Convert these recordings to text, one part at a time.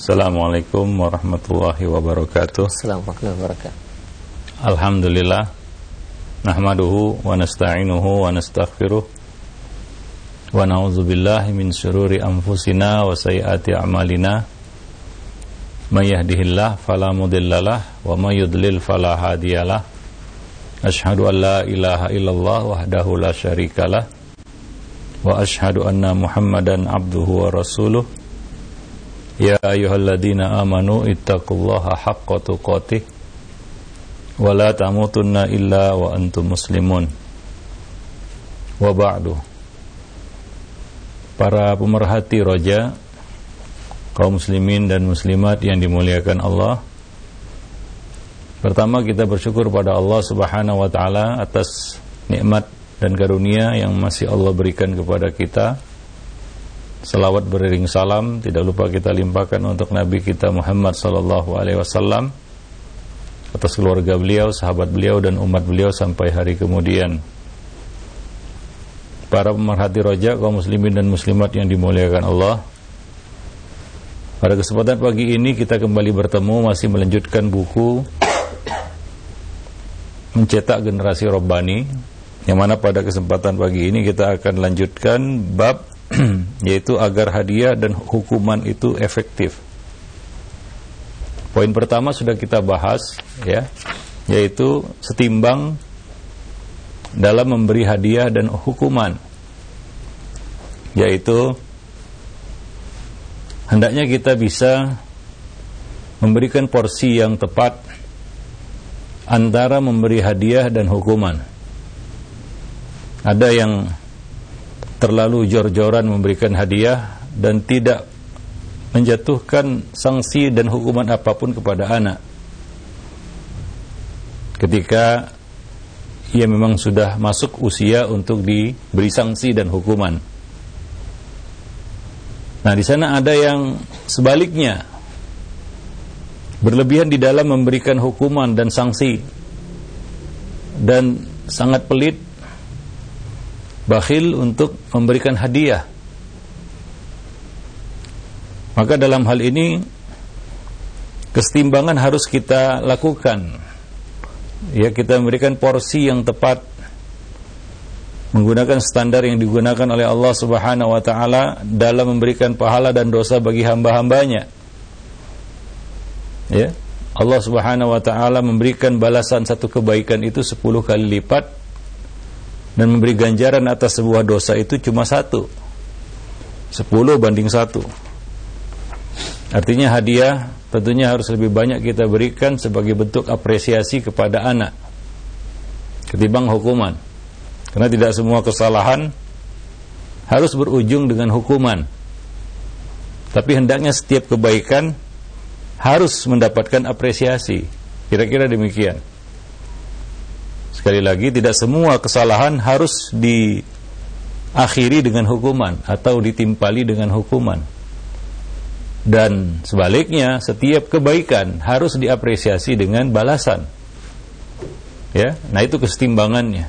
Assalamualaikum warahmatullahi wabarakatuh. Assalamualaikum warahmatullahi wabarakatuh. Alhamdulillah, nahmaduhu wa nasta'inuhu wa nastaghfiruh wa na'udzu billahi min syururi anfusina wa sayyiati a'malina. May yahdihillahu fala mudhillalah wa may yudlil fala hadiyalah. Asyhadu an la ilaha illallah wahdahu la syarikalah wa asyhadu anna Muhammadan abduhu wa rasuluh. Ya ayyuhalladzina amanu ittaqullaha haqqa tuqatih wa la tamutunna illa wa antum muslimun. Wa ba'du. Para pemerhati roja, kaum muslimin dan muslimat yang dimuliakan Allah, pertama kita bersyukur pada Allah Subhanahu wa taala atas nikmat dan karunia yang masih Allah berikan kepada kita. Selawat beriring salam tidak lupa kita limpahkan untuk Nabi kita Muhammad sallallahu alaihi wasallam, atas keluarga beliau, sahabat beliau dan umat beliau sampai hari kemudian. Para pemerhati roja, kaum muslimin dan muslimat yang dimuliakan Allah, pada kesempatan pagi ini kita kembali bertemu masih melanjutkan buku Mencetak Generasi Rabbani, yang mana pada kesempatan pagi ini kita akan lanjutkan bab yaitu agar hadiah dan hukuman itu efektif. Poin pertama sudah kita bahas, ya, yaitu setimbang dalam memberi hadiah dan hukuman, yaitu hendaknya kita bisa memberikan porsi yang tepat antara memberi hadiah dan hukuman. Ada yang terlalu jor-joran memberikan hadiah dan tidak menjatuhkan sanksi dan hukuman apapun kepada anak ketika ia memang sudah masuk usia untuk diberi sanksi dan hukuman. Nah, di sana ada yang sebaliknya, berlebihan di dalam memberikan hukuman dan sanksi dan sangat pelit, bakhil untuk memberikan hadiah. Maka dalam hal ini kesetimbangan harus kita lakukan. Ya, kita memberikan porsi yang tepat menggunakan standar yang digunakan oleh Allah Subhanahu wa taala dalam memberikan pahala dan dosa bagi hamba-hambanya. Ya, Allah Subhanahu wa taala memberikan balasan satu kebaikan itu 10 kali lipat, dan memberi ganjaran atas sebuah dosa itu cuma 1. 10 banding 1. Artinya hadiah tentunya harus lebih banyak kita berikan sebagai bentuk apresiasi kepada anak ketimbang hukuman. Karena tidak semua kesalahan harus berujung dengan hukuman. Tapi hendaknya setiap kebaikan harus mendapatkan apresiasi. Kira-kira demikian. Sekali lagi, tidak semua kesalahan harus diakhiri dengan hukuman atau ditimpali dengan hukuman. Dan sebaliknya, setiap kebaikan harus diapresiasi dengan balasan. Ya, nah itu kesetimbangannya.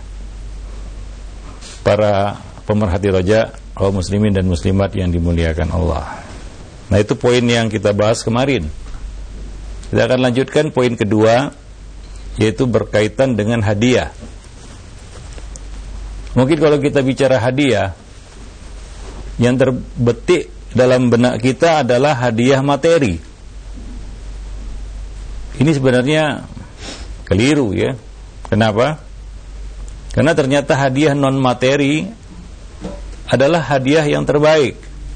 Para pemerhati roja, kaum muslimin dan muslimat yang dimuliakan Allah. Nah, itu poin yang kita bahas kemarin. Kita akan lanjutkan poin kedua, yaitu berkaitan dengan hadiah. Mungkin kalau kita bicara hadiah, yang terbetik dalam benak kita adalah hadiah materi. Ini sebenarnya keliru, ya. Kenapa? Karena ternyata hadiah non materi adalah hadiah yang terbaik.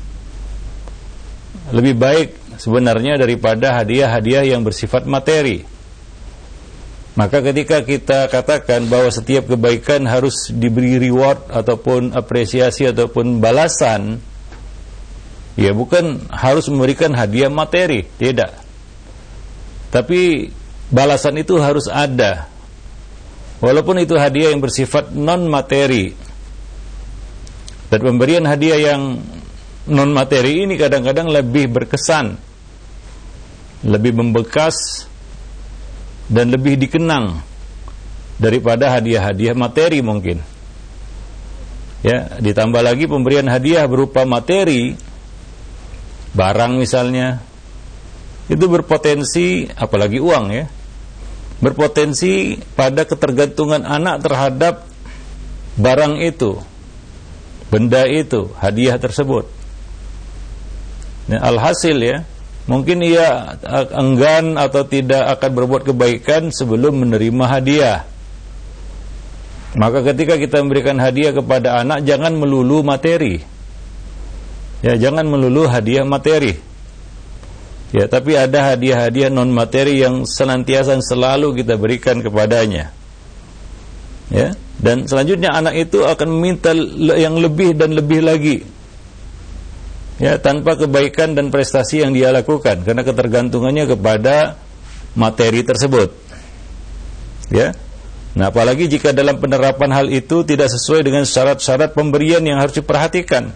Lebih baik sebenarnya daripada hadiah-hadiah yang bersifat materi. Maka ketika kita katakan bahwa setiap kebaikan harus diberi reward ataupun apresiasi ataupun balasan, ya bukan harus memberikan hadiah materi, tidak. Tapi balasan itu harus ada. Walaupun itu hadiah yang bersifat non materi. Dan pemberian hadiah yang non materi ini kadang-kadang lebih berkesan, lebih membekas, dan lebih dikenang daripada hadiah-hadiah materi mungkin. Ya, ditambah lagi pemberian hadiah berupa materi, barang misalnya, itu berpotensi, apalagi uang ya, berpotensi pada ketergantungan anak terhadap barang itu, benda itu, hadiah tersebut. Nah, alhasil ya, mungkin ia enggan atau tidak akan berbuat kebaikan sebelum menerima hadiah. Maka ketika kita memberikan hadiah kepada anak, jangan melulu materi. Ya, jangan melulu hadiah materi. Ya, tapi ada hadiah-hadiah non materi yang senantiasa selalu kita berikan kepadanya. Ya, dan selanjutnya anak itu akan meminta yang lebih dan lebih lagi. Ya, tanpa kebaikan dan prestasi yang dia lakukan, karena ketergantungannya kepada materi tersebut. Ya. Nah, apalagi jika dalam penerapan hal itu tidak sesuai dengan syarat-syarat pemberian yang harus diperhatikan.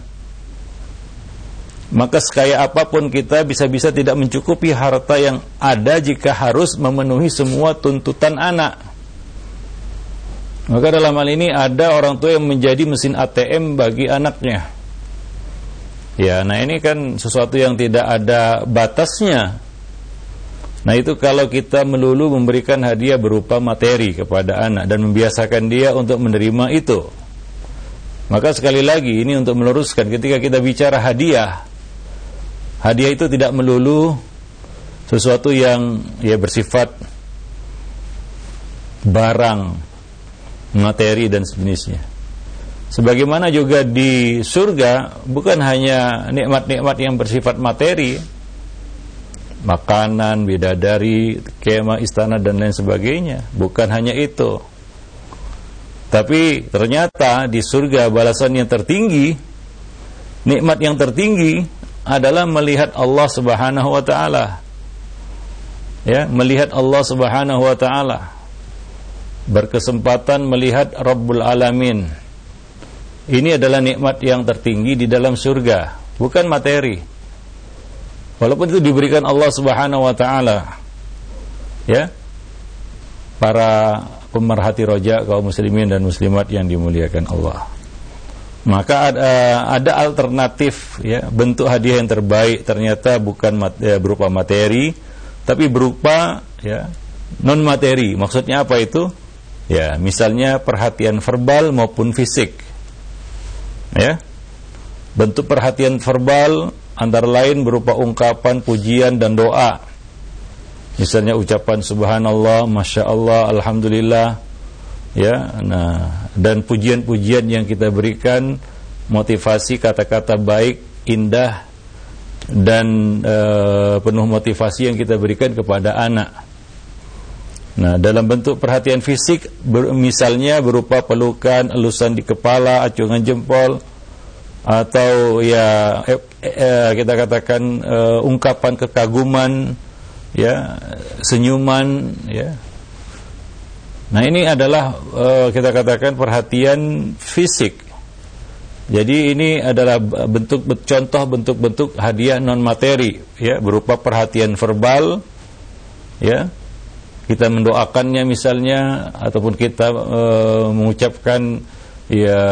Maka sekaya apapun kita bisa-bisa tidak mencukupi harta yang ada jika harus memenuhi semua tuntutan anak. Maka dalam hal ini ada orang tua yang menjadi mesin ATM bagi anaknya. Ya, nah ini kan sesuatu yang tidak ada batasnya. Nah, itu kalau kita melulu memberikan hadiah berupa materi kepada anak dan membiasakan dia untuk menerima itu. Maka sekali lagi ini untuk meluruskan, ketika kita bicara hadiah, hadiah itu tidak melulu sesuatu yang ya bersifat barang, materi dan sejenisnya. Sebagaimana juga di surga bukan hanya nikmat-nikmat yang bersifat materi, makanan, bidadari, kemah, istana dan lain sebagainya, bukan hanya itu. Tapi ternyata di surga balasan yang tertinggi, nikmat yang tertinggi adalah melihat Allah Subhanahu wa taala. Ya, melihat Allah Subhanahu wa taala. Berkesempatan melihat Rabbul Alamin. Ini adalah nikmat yang tertinggi di dalam surga, bukan materi. Walaupun itu diberikan Allah Subhanahu wa taala. Ya. Para pemerhati roja kaum muslimin dan muslimat yang dimuliakan Allah. Maka ada alternatif ya, bentuk hadiah yang terbaik ternyata bukan berupa materi, tapi berupa ya non materi. Maksudnya apa itu? Ya, misalnya perhatian verbal maupun fisik. Ya. Bentuk perhatian verbal antara lain berupa ungkapan pujian dan doa. Misalnya ucapan subhanallah, masya Allah, alhamdulillah. Ya, nah, dan pujian-pujian yang kita berikan, motivasi kata-kata baik, indah dan penuh motivasi yang kita berikan kepada anak. Nah, dalam bentuk perhatian fisik misalnya berupa pelukan, elusan di kepala, acungan jempol, atau ya kita katakan ungkapan kekaguman, ya, senyuman, ya. Nah, ini adalah kita katakan perhatian fisik. Jadi ini adalah contoh bentuk-bentuk hadiah non materi, ya, berupa perhatian verbal, ya. Kita mendoakannya misalnya, ataupun kita mengucapkan ya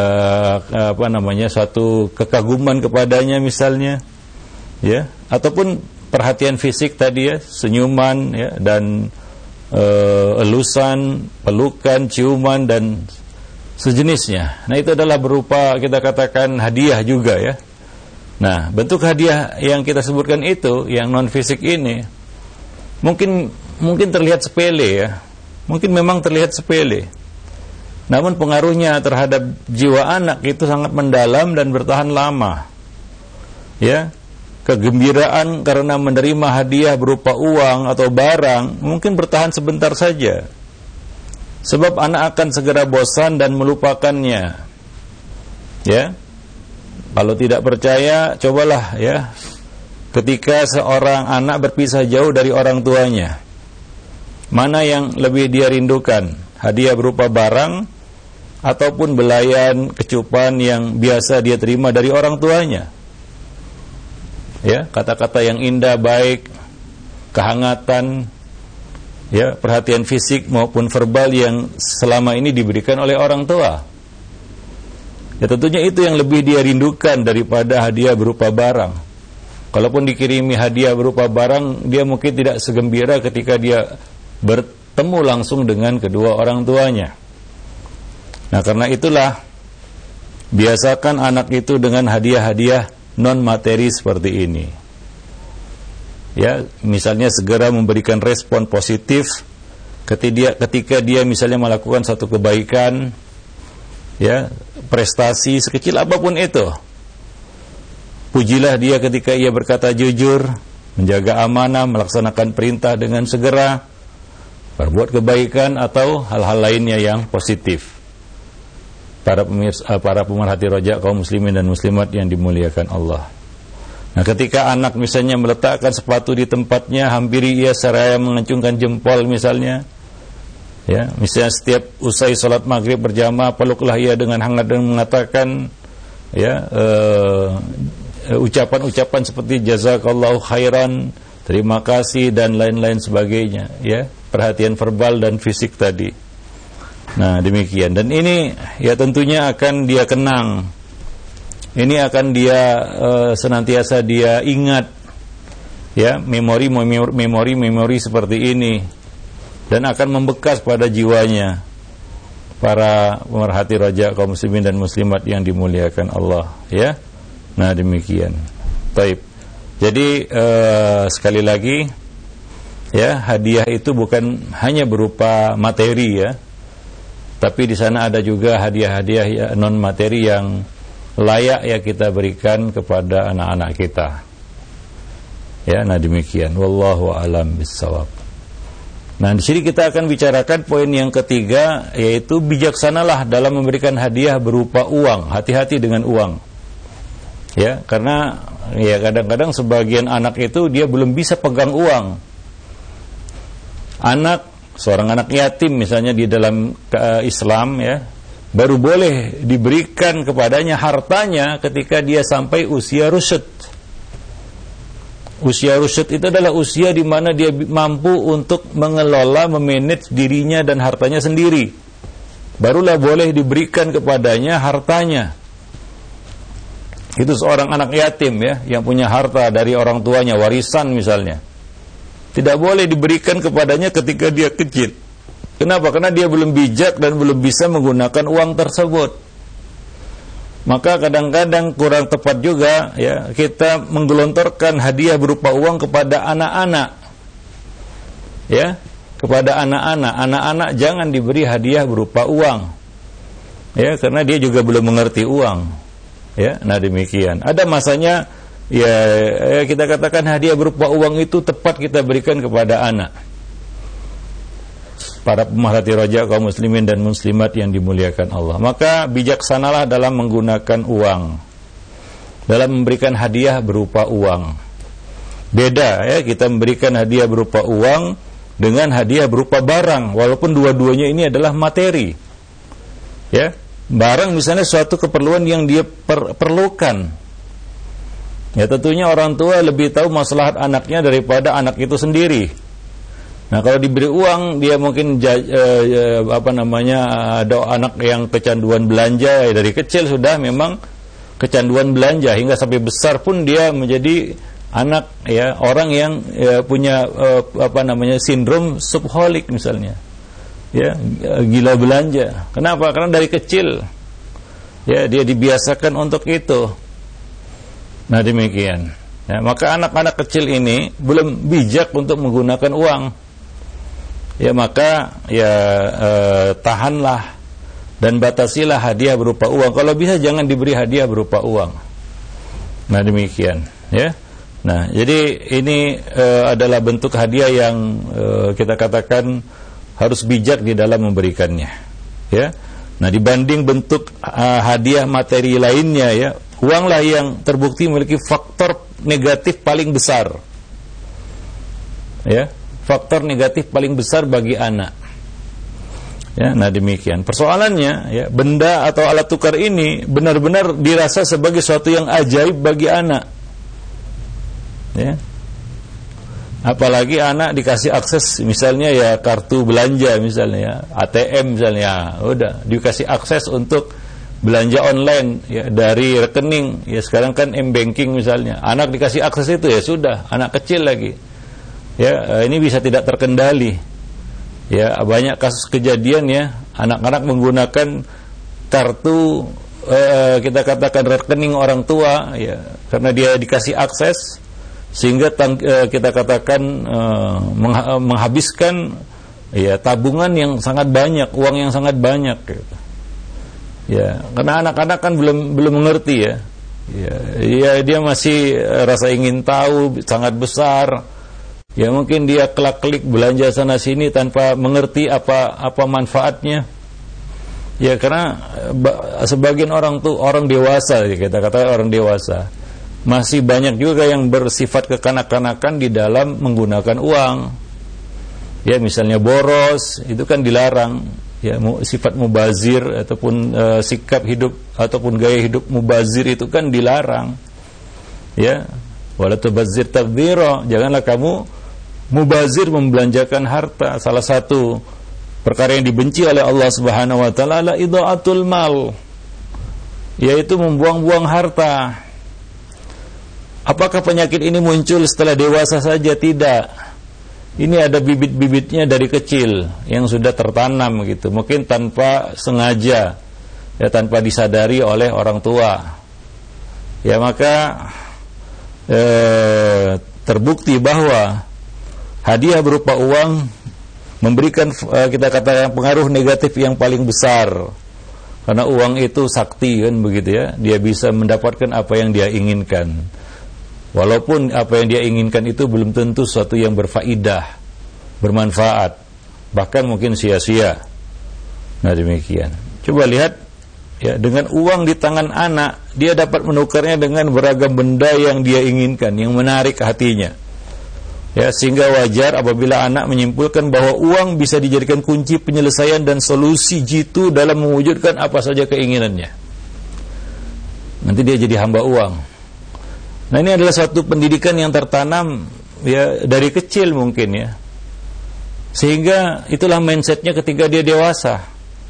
satu kekaguman kepadanya misalnya, ya, ataupun perhatian fisik tadi ya, senyuman ya, dan elusan, pelukan, ciuman dan sejenisnya. Nah, itu adalah berupa kita katakan hadiah juga ya. Nah, bentuk hadiah yang kita sebutkan itu yang non fisik ini mungkin terlihat sepele ya. Mungkin memang terlihat sepele. Namun pengaruhnya terhadap jiwa anak itu sangat mendalam dan bertahan lama. Ya. Kegembiraan karena menerima hadiah berupa uang atau barang mungkin bertahan sebentar saja. Sebab anak akan segera bosan dan melupakannya. Ya. Kalau tidak percaya, cobalah ya. Ketika seorang anak berpisah jauh dari orang tuanya, mana yang lebih dia rindukan? Hadiah berupa barang ataupun belayan, kecupan yang biasa dia terima dari orang tuanya? Ya, kata-kata yang indah, baik, kehangatan, ya, perhatian fisik maupun verbal yang selama ini diberikan oleh orang tua. Ya, tentunya itu yang lebih dia rindukan daripada hadiah berupa barang. Kalaupun dikirimi hadiah berupa barang, dia mungkin tidak segembira ketika dia bertemu langsung dengan kedua orang tuanya. Nah, karena itulah biasakan anak itu dengan hadiah-hadiah non materi seperti ini. Ya, misalnya segera memberikan respon positif ketika dia misalnya melakukan satu kebaikan, ya, prestasi sekecil apapun itu. Pujilah dia ketika ia berkata jujur, menjaga amanah, melaksanakan perintah dengan segera, berbuat kebaikan atau hal-hal lainnya yang positif. Para pemerhati rojak kaum muslimin dan muslimat yang dimuliakan Allah. Nah, ketika anak misalnya meletakkan sepatu di tempatnya, hampiri ia seraya mengacungkan jempol misalnya. Ya, misalnya setiap usai salat maghrib berjamaah, peluklah ia dengan hangat dan mengatakan, ya, ucapan-ucapan seperti jazakallahu khairan, terima kasih dan lain-lain sebagainya, ya, perhatian verbal dan fisik tadi. Nah, demikian. Dan ini ya tentunya akan dia kenang. Ini akan dia senantiasa dia ingat, ya, memori seperti ini, dan akan membekas pada jiwanya para pemerhati raja kaum muslimin dan muslimat yang dimuliakan Allah, ya. Nah, demikian. Taib. Jadi sekali lagi, ya, hadiah itu bukan hanya berupa materi, ya, tapi di sana ada juga hadiah-hadiah non materi yang layak ya kita berikan kepada anak-anak kita. Ya, nah demikian. Wallahu a'lam bissawab. Nah, di sini kita akan bicarakan poin yang ketiga, yaitu bijaksanalah dalam memberikan hadiah berupa uang. Hati-hati dengan uang. Ya, karena ya kadang-kadang sebagian anak itu dia belum bisa pegang uang. Seorang anak yatim misalnya di dalam Islam, ya, baru boleh diberikan kepadanya hartanya ketika dia sampai usia rusyd. Usia rusyd itu adalah usia di mana dia mampu untuk mengelola, memanage dirinya dan hartanya sendiri. Barulah boleh diberikan kepadanya hartanya. Itu seorang anak yatim, ya, yang punya harta dari orang tuanya, warisan misalnya. Tidak boleh diberikan kepadanya ketika dia kecil. Kenapa? Karena dia belum bijak dan belum bisa menggunakan uang tersebut. Maka kadang-kadang kurang tepat juga, ya, kita menggelontorkan hadiah berupa uang kepada anak-anak. Ya, kepada anak-anak. Anak-anak jangan diberi hadiah berupa uang. Ya, karena dia juga belum mengerti uang. Ya, nah demikian. Ada masanya, ya, kita katakan hadiah berupa uang itu tepat kita berikan kepada anak. Para pemerhati raja kaum muslimin dan muslimat yang dimuliakan Allah. Maka bijaksanalah dalam menggunakan uang, dalam memberikan hadiah berupa uang. Beda, ya, kita memberikan hadiah berupa uang dengan hadiah berupa barang, walaupun dua-duanya ini adalah materi. Ya, barang misalnya suatu keperluan yang dia perlukan. Ya, tentunya orang tua lebih tahu maslahat anaknya daripada anak itu sendiri. Nah, kalau diberi uang, dia mungkin ada anak yang kecanduan belanja, ya, dari kecil sudah memang kecanduan belanja hingga sampai besar pun dia menjadi anak, ya, orang yang, ya, punya sindrom shopaholic misalnya. Ya, gila belanja. Kenapa? Karena dari kecil, ya, dia dibiasakan untuk itu. Nah, demikian. Ya, maka anak-anak kecil ini belum bijak untuk menggunakan uang. Ya, maka ya tahanlah dan batasilah hadiah berupa uang. Kalau bisa jangan diberi hadiah berupa uang. Nah, demikian, ya. Nah, jadi ini adalah bentuk hadiah yang kita katakan harus bijak di dalam memberikannya, ya. Nah, dibanding bentuk hadiah materi lainnya, ya, uanglah yang terbukti memiliki faktor negatif paling besar, ya, faktor negatif paling besar bagi anak. Ya, nah demikian. Persoalannya, ya, benda atau alat tukar ini benar-benar dirasa sebagai sesuatu yang ajaib bagi anak. Ya. Apalagi anak dikasih akses misalnya, ya, kartu belanja misalnya, ya, ATM misalnya, udah dikasih akses untuk belanja online ya dari rekening, ya sekarang kan m-banking misalnya, anak dikasih akses itu ya sudah, anak kecil lagi ya, ini bisa tidak terkendali ya. Banyak kasus kejadian ya, anak-anak menggunakan kartu kita katakan rekening orang tua ya, karena dia dikasih akses sehingga kita katakan menghabiskan ya tabungan yang sangat banyak, uang yang sangat banyak gitu. Ya, karena anak-anak kan belum mengerti ya. Ya, dia masih rasa ingin tahu sangat besar. Ya, mungkin dia kelak-klik belanja sana sini tanpa mengerti apa manfaatnya. Ya, karena sebagian orang tuh orang dewasa, kita katakan orang dewasa, masih banyak juga yang bersifat kekanak-kanakan di dalam menggunakan uang. Ya, misalnya boros, itu kan dilarang. Ya, sifat mubazir ataupun sikap hidup ataupun gaya hidup mubazir itu kan dilarang. Ya, wala tubazzir tabdzira, janganlah kamu mubazir membelanjakan harta. Salah satu perkara yang dibenci oleh Allah Subhanahu wa taala adalah idha'atul mal, yaitu membuang-buang harta. Apakah penyakit ini muncul setelah dewasa saja? Tidak. Ini ada bibit-bibitnya dari kecil yang sudah tertanam gitu, mungkin tanpa sengaja ya, tanpa disadari oleh orang tua. Ya, maka terbukti bahwa hadiah berupa uang memberikan kita katakan pengaruh negatif yang paling besar. Karena uang itu sakti kan begitu ya, dia bisa mendapatkan apa yang dia inginkan. Walaupun apa yang dia inginkan itu belum tentu sesuatu yang berfaedah, bermanfaat, bahkan mungkin sia-sia. Nah, demikian. Coba lihat ya, dengan uang di tangan anak, dia dapat menukarnya dengan beragam benda yang dia inginkan, yang menarik hatinya. Ya, sehingga wajar apabila anak menyimpulkan bahwa uang bisa dijadikan kunci penyelesaian dan solusi jitu dalam mewujudkan apa saja keinginannya. Nanti dia jadi hamba uang. Nah, ini adalah suatu pendidikan yang tertanam ya dari kecil mungkin ya. Sehingga itulah mindsetnya ketika dia dewasa.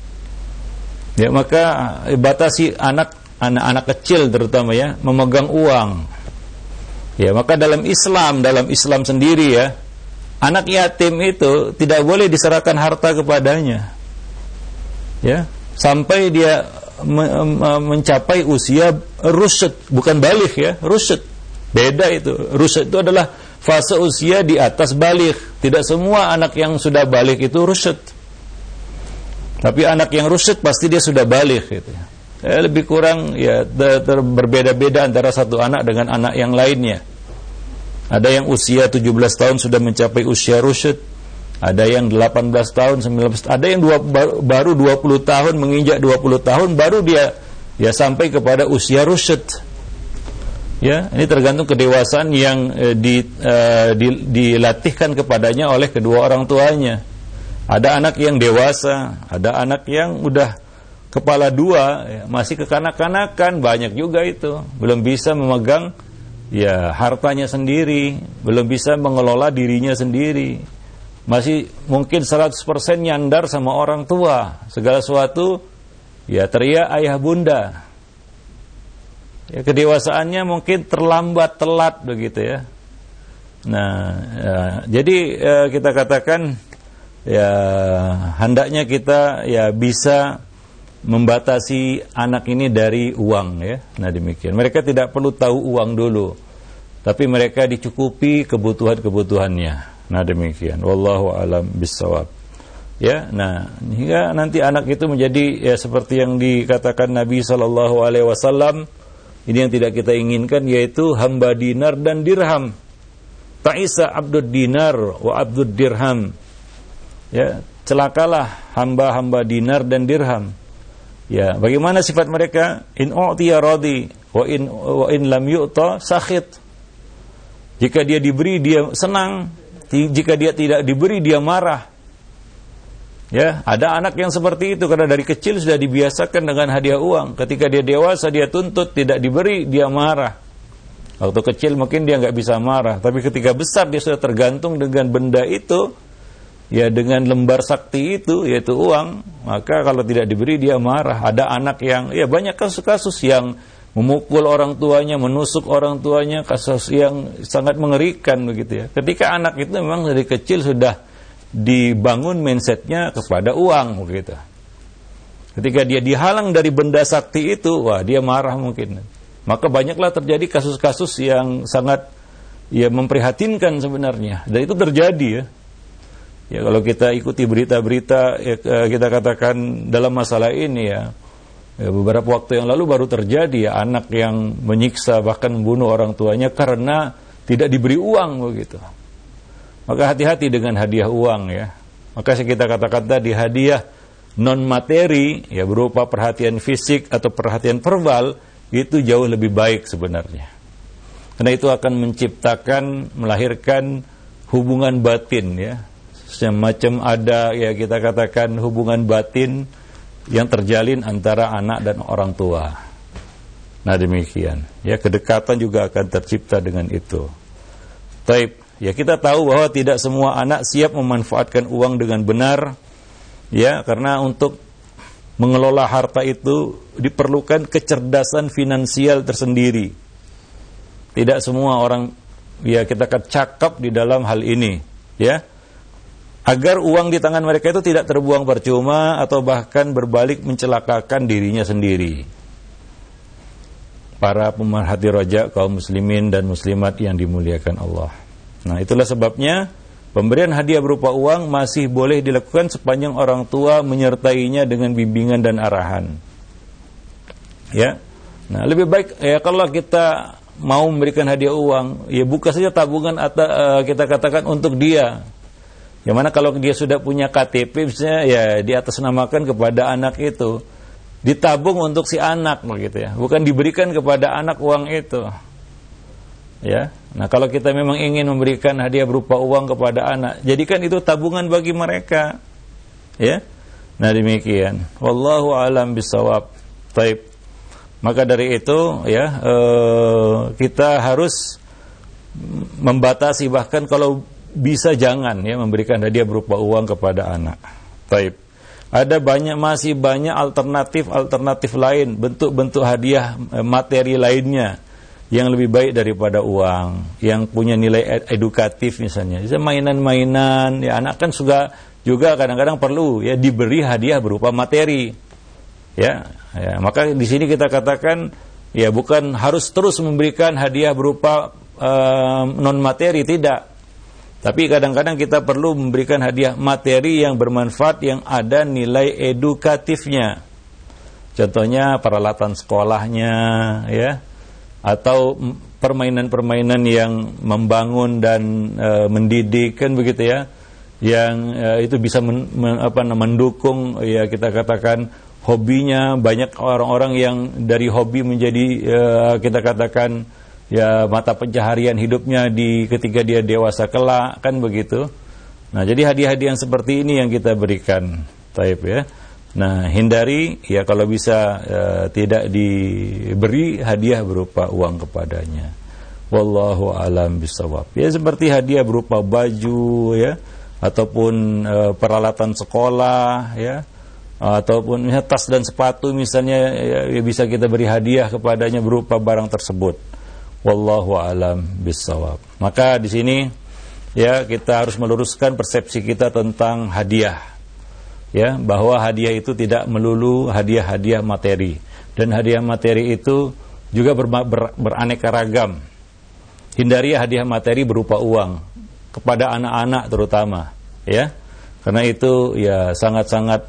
Ya, maka batasi anak-anak kecil terutama ya memegang uang. Ya, maka dalam Islam sendiri ya, anak yatim itu tidak boleh diserahkan harta kepadanya. Ya, sampai dia mencapai usia rusyd, bukan baligh ya, rusyd. Beda itu. Rusyd itu adalah fase usia di atas baligh. Tidak semua anak yang sudah baligh itu rusyd. Tapi anak yang rusyd pasti dia sudah baligh gitu. Lebih kurang ya berbeda-beda antara satu anak dengan anak yang lainnya. Ada yang usia 17 tahun sudah mencapai usia rusyd. Ada yang 18 tahun, 19, ada yang baru 20 tahun, menginjak 20 tahun baru dia ya sampai kepada usia rusyd. Ya, ini tergantung kedewasaan yang dilatihkan kepadanya oleh kedua orang tuanya. Ada anak yang dewasa, ada anak yang udah kepala dua, ya, masih kekanak-kanakan, banyak juga itu, belum bisa memegang ya hartanya sendiri, belum bisa mengelola dirinya sendiri. Masih mungkin 100% nyandar sama orang tua. Segala sesuatu ya teriak ayah bunda. Ya, kedewasaannya mungkin terlambat, telat begitu ya. Nah, ya, jadi kita katakan ya hendaknya kita ya bisa membatasi anak ini dari uang ya. Nah, demikian. Mereka tidak perlu tahu uang dulu, tapi mereka dicukupi kebutuhan-kebutuhannya. Nah, demikian. Wallahu a'lam bissawab. Ya, nah hingga nanti anak itu menjadi ya seperti yang dikatakan Nabi sallallahu alaihi wasallam. Ini yang tidak kita inginkan, yaitu hamba dinar dan dirham. Ta'isa abdud dinar wa abdud dirham. Ya, celakalah hamba-hamba dinar dan dirham. Ya, bagaimana sifat mereka? In u'tiya radi wa in lam yu'ta sakhit. Jika dia diberi dia senang, jika dia tidak diberi dia marah. Ya, ada anak yang seperti itu karena dari kecil sudah dibiasakan dengan hadiah uang. Ketika dia dewasa dia tuntut, tidak diberi dia marah. Waktu kecil mungkin dia nggak bisa marah, tapi ketika besar dia sudah tergantung dengan benda itu. ya dengan lembar sakti itu, yaitu uang, maka kalau tidak diberi dia marah. Ada anak yang, ya banyak kasus-kasus yang memukul orang tuanya, menusuk orang tuanya, kasus yang sangat mengerikan begitu ya. Ketika anak itu memang dari kecil sudah dibangun mindsetnya kepada uang begitu. Ketika dia dihalang dari benda sakti itu, wah dia marah mungkin. Maka banyaklah terjadi kasus-kasus yang sangat ya memprihatinkan sebenarnya. Dan itu terjadi ya. Ya kalau kita ikuti berita-berita ya, kita katakan dalam masalah ini ya, beberapa waktu yang lalu baru terjadi ya anak yang menyiksa bahkan membunuh orang tuanya karena tidak diberi uang begitu. Maka hati-hati dengan hadiah uang ya. Maka kita katakan tadi hadiah non materi ya berupa perhatian fisik atau perhatian verbal itu jauh lebih baik sebenarnya. Karena itu akan menciptakan, melahirkan hubungan batin ya. Semacam ada ya kita katakan hubungan batin yang terjalin antara anak dan orang tua. Nah demikian. Ya kedekatan juga akan tercipta dengan itu. Taib. Ya kita tahu bahwa tidak semua anak siap memanfaatkan uang dengan benar. Ya, karena untuk mengelola harta itu diperlukan kecerdasan finansial tersendiri. Tidak semua orang ya kita akan cakap di dalam hal ini, ya. Agar uang di tangan mereka itu tidak terbuang percuma atau bahkan berbalik mencelakakan dirinya sendiri. Para pemerhati roja kaum muslimin dan muslimat yang dimuliakan Allah. Nah, itulah sebabnya pemberian hadiah berupa uang masih boleh dilakukan sepanjang orang tua menyertainya dengan bimbingan dan arahan. Ya. Nah, lebih baik ya kalau kita mau memberikan hadiah uang, ya buka saja tabungan atau kita katakan untuk dia. Yang mana kalau dia sudah punya KTP misalnya ya diatasnamakan kepada anak itu. Ditabung untuk si anak begitu ya. Bukan diberikan kepada anak uang itu. Ya. Nah, kalau kita memang ingin memberikan hadiah berupa uang kepada anak, jadikan itu tabungan bagi mereka. Ya. Nah, demikian. Wallahu a'lam bishawab. Taib. Maka dari itu ya kita harus membatasi, bahkan kalau bisa jangan ya memberikan hadiah berupa uang kepada anak. Taib. Ada masih banyak alternatif lain, bentuk-bentuk hadiah materi lainnya yang lebih baik daripada uang, yang punya nilai edukatif misalnya. Mainan-mainan, ya anak kan juga kadang-kadang perlu ya diberi hadiah berupa materi. Ya, maka di sini kita katakan ya bukan harus terus memberikan hadiah berupa non materi, tidak. Tapi kadang-kadang kita perlu memberikan hadiah materi yang bermanfaat, yang ada nilai edukatifnya. Contohnya peralatan sekolahnya, ya, atau permainan-permainan yang membangun dan mendidik, kan begitu ya, yang itu bisa mendukung ya kita katakan hobinya. Banyak orang-orang yang dari hobi menjadi kita katakan ya mata pencaharian hidupnya ketika dia dewasa kelak, kan begitu. Nah, jadi hadiah-hadiah yang seperti ini yang kita berikan, taib ya. Nah, hindari ya kalau bisa tidak diberi hadiah berupa uang kepadanya. Wallahu a'lam bishawab. Ya seperti hadiah berupa baju ya, ataupun peralatan sekolah ya, ataupun tas dan sepatu misalnya ya, bisa kita beri hadiah kepadanya berupa barang tersebut. Wallahu a'lam bishawab. Maka di sini ya kita harus meluruskan persepsi kita tentang hadiah. Ya, bahwa hadiah itu tidak melulu hadiah-hadiah materi, dan hadiah materi itu juga beraneka ragam. Hindari hadiah materi berupa uang kepada anak-anak terutama, ya, karena itu ya sangat-sangat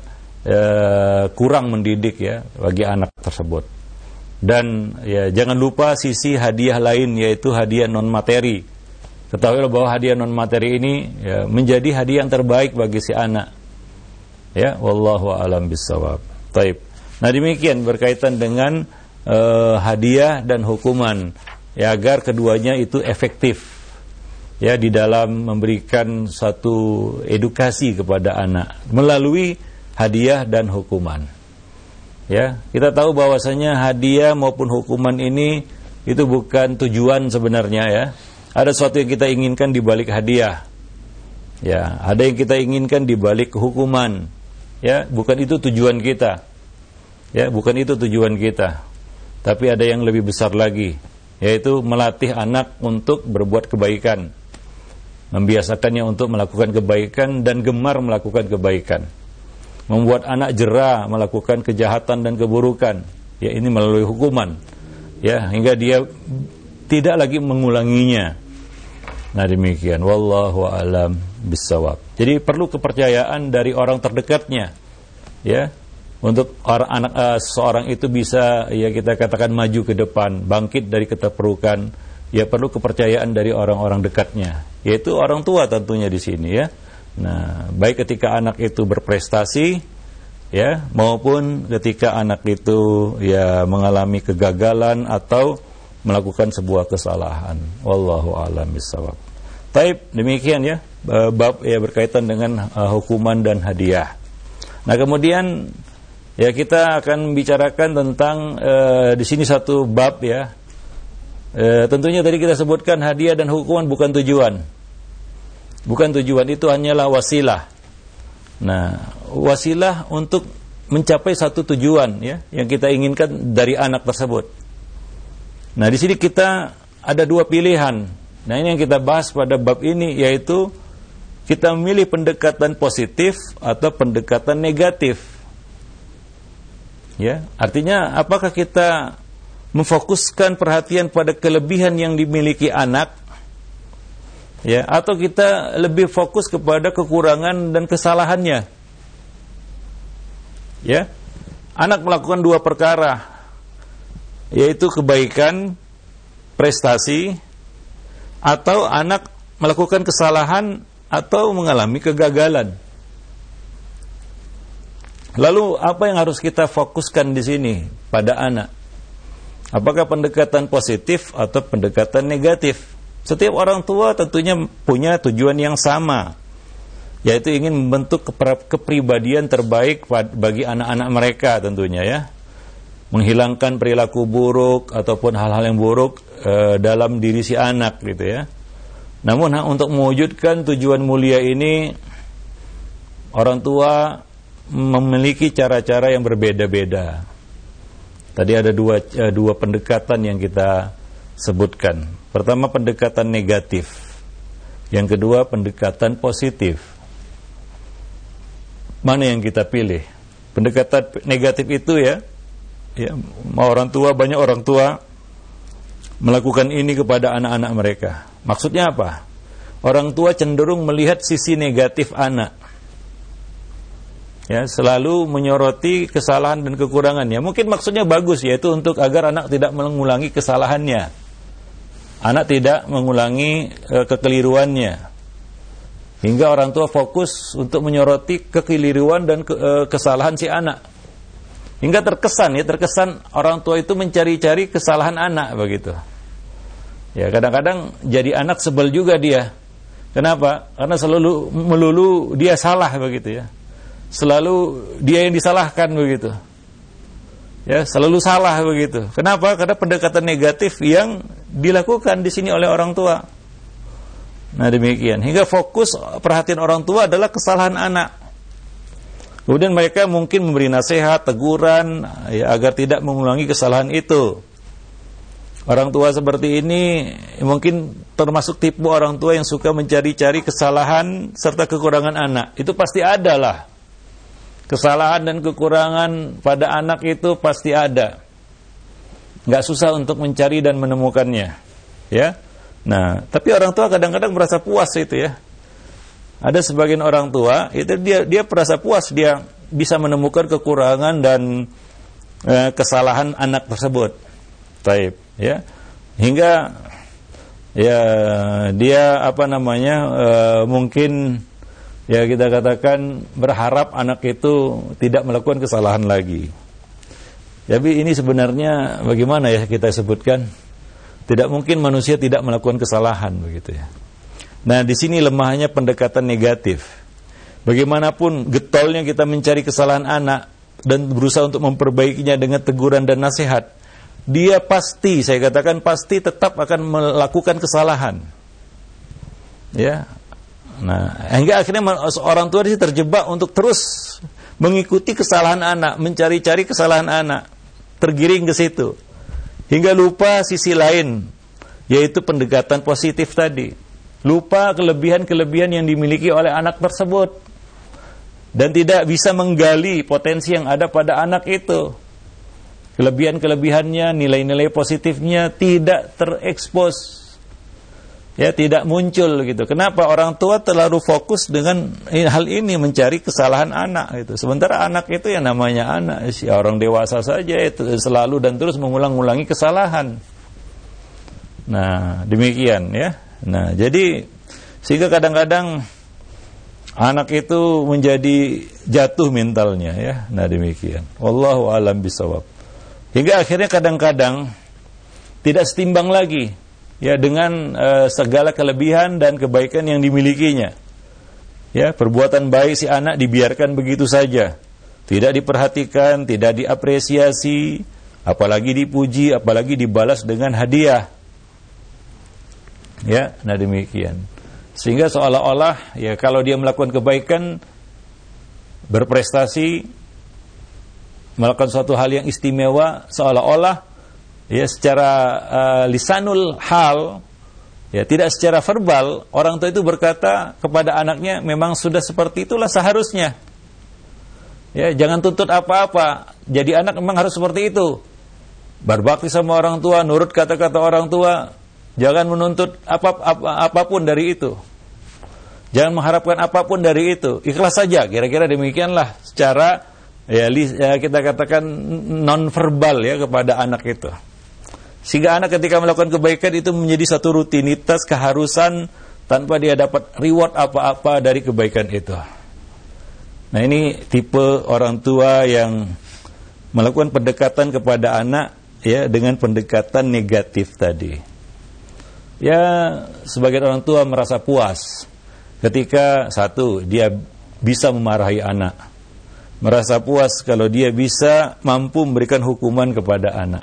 kurang mendidik ya bagi anak tersebut. Dan ya jangan lupa sisi hadiah lain, yaitu hadiah non materi. Ketahuilah bahwa hadiah non materi ini ya, menjadi hadiah yang terbaik bagi si anak. Ya, wallahu a'lam bishawab. Taib. Nah, demikian berkaitan dengan hadiah dan hukuman, ya, agar keduanya itu efektif ya di dalam memberikan satu edukasi kepada anak melalui hadiah dan hukuman. Ya, kita tahu bahwasanya hadiah maupun hukuman ini itu bukan tujuan sebenarnya ya. Ada sesuatu yang kita inginkan di balik hadiah. Ya, ada yang kita inginkan di balik hukuman. Ya, bukan itu tujuan kita. Ya, bukan itu tujuan kita. Tapi ada yang lebih besar lagi, yaitu melatih anak untuk berbuat kebaikan. Membiasakannya untuk melakukan kebaikan dan gemar melakukan kebaikan. Membuat anak jera melakukan kejahatan dan keburukan. Ya, ini melalui hukuman. Ya, hingga dia tidak lagi mengulanginya. Nah, demikian. Wallahu a'lam bissawab. Jadi perlu kepercayaan dari orang terdekatnya. Ya. Untuk seorang itu bisa, ya kita katakan, maju ke depan, bangkit dari keterpurukan, ya perlu kepercayaan dari orang-orang dekatnya, yaitu orang tua tentunya di sini, ya. Nah, baik ketika anak itu berprestasi, ya, maupun ketika anak itu ya mengalami kegagalan atau melakukan sebuah kesalahan. Wallahu a'lam bishawab. Taib, demikian ya bab ya berkaitan dengan hukuman dan hadiah. Nah, kemudian ya kita akan bicarakan tentang di sini satu bab, ya. Tentunya tadi kita sebutkan hadiah dan hukuman bukan tujuan. Bukan tujuan, itu hanyalah wasilah. Nah, wasilah untuk mencapai satu tujuan, ya, yang kita inginkan dari anak tersebut. Nah, di sini kita ada dua pilihan. Nah, ini yang kita bahas pada bab ini, yaitu kita memilih pendekatan positif atau pendekatan negatif. Ya, artinya apakah kita memfokuskan perhatian pada kelebihan yang dimiliki anak, ya, atau kita lebih fokus kepada kekurangan dan kesalahannya? Ya, anak melakukan dua perkara, yaitu kebaikan, prestasi, atau anak melakukan kesalahan atau mengalami kegagalan. Lalu apa yang harus kita fokuskan di sini pada anak? Apakah pendekatan positif atau pendekatan negatif? Setiap orang tua tentunya punya tujuan yang sama, yaitu ingin membentuk kepribadian terbaik bagi anak-anak mereka tentunya, ya. Menghilangkan perilaku buruk ataupun hal-hal yang buruk dalam diri si anak, gitu ya. Namun untuk mewujudkan tujuan mulia ini, orang tua memiliki cara-cara yang berbeda-beda. Tadi ada dua pendekatan yang kita sebutkan. Pertama, pendekatan negatif. Yang kedua, pendekatan positif. Mana yang kita pilih? Pendekatan negatif itu, ya, banyak orang tua melakukan ini kepada anak-anak mereka. Maksudnya apa? Orang tua cenderung melihat sisi negatif anak. Ya, selalu menyoroti kesalahan dan kekurangannya. Mungkin maksudnya bagus, yaitu untuk agar anak tidak mengulangi kesalahannya. Anak tidak mengulangi kekeliruannya. Hingga orang tua fokus untuk menyoroti kekeliruan dan kesalahan si anak. Hingga terkesan orang tua itu mencari-cari kesalahan anak, begitu. Ya, kadang-kadang jadi anak sebel juga dia. Kenapa? Karena melulu dia salah, begitu ya. Selalu dia yang disalahkan, begitu. Ya, selalu salah, begitu. Kenapa? Karena pendekatan negatif yang dilakukan di sini oleh orang tua. Nah, demikian. Hingga fokus perhatian orang tua adalah kesalahan anak. Kemudian mereka mungkin memberi nasihat, teguran, ya, agar tidak mengulangi kesalahan itu. Orang tua seperti ini mungkin termasuk tipe orang tua yang suka mencari-cari kesalahan serta kekurangan anak. Itu pasti ada lah. Kesalahan dan kekurangan pada anak itu pasti ada. Nggak susah untuk mencari dan menemukannya, ya. Nah, tapi orang tua kadang-kadang merasa puas itu, ya. Ada sebagian orang tua itu dia merasa puas, dia bisa menemukan kekurangan dan kesalahan anak tersebut. Taib, ya. Hingga ya dia mungkin, ya kita katakan, berharap anak itu tidak melakukan kesalahan lagi. Tapi ini sebenarnya bagaimana ya kita sebutkan? Tidak mungkin manusia tidak melakukan kesalahan, begitu ya. Nah, di sini lemahnya pendekatan negatif. Bagaimanapun getolnya kita mencari kesalahan anak dan berusaha untuk memperbaikinya dengan teguran dan nasihat, dia pasti, saya katakan pasti tetap akan melakukan kesalahan. Ya. Nah, hingga akhirnya orang tua itu terjebak untuk terus mengikuti kesalahan anak, mencari-cari kesalahan anak, tergiring ke situ, hingga lupa sisi lain, yaitu pendekatan positif tadi. Lupa kelebihan-kelebihan yang dimiliki oleh anak tersebut, dan tidak bisa menggali potensi yang ada pada anak itu. Kelebihan-kelebihannya, nilai-nilai positifnya tidak terekspos, ya, tidak muncul gitu. Kenapa? Orang tua terlalu fokus dengan hal ini, mencari kesalahan anak gitu. Sementara anak itu yang namanya anak, orang dewasa saja itu selalu dan terus mengulang-ulangi kesalahan. Nah, demikian ya. Nah, jadi sehingga kadang-kadang anak itu menjadi jatuh mentalnya ya. Nah, demikian. Wallahu a'lam bishawab. Hingga akhirnya kadang-kadang tidak setimbang lagi ya dengan segala kelebihan dan kebaikan yang dimilikinya. Ya, perbuatan baik si anak dibiarkan begitu saja, tidak diperhatikan, tidak diapresiasi, apalagi dipuji, apalagi dibalas dengan hadiah. Ya, nah demikian. Sehingga seolah-olah ya kalau dia melakukan kebaikan, berprestasi, melakukan suatu hal yang istimewa, seolah-olah ya secara lisanul hal, ya tidak secara verbal, orang tua itu berkata kepada anaknya, memang sudah seperti itulah seharusnya. Ya, jangan tuntut apa-apa. Jadi anak memang harus seperti itu. Berbakti sama orang tua, nurut kata-kata orang tua, jangan menuntut apapun dari itu. Jangan mengharapkan apapun dari itu. Ikhlas saja, kira-kira demikianlah secara ya kita katakan non verbal ya kepada anak itu. Sehingga anak ketika melakukan kebaikan itu menjadi satu rutinitas, keharusan, tanpa dia dapat reward apa-apa dari kebaikan itu. Nah, ini tipe orang tua yang melakukan pendekatan kepada anak ya dengan pendekatan negatif tadi. Ya, sebagian orang tua merasa puas ketika satu, dia bisa memarahi anak. Merasa puas kalau dia bisa mampu memberikan hukuman kepada anak.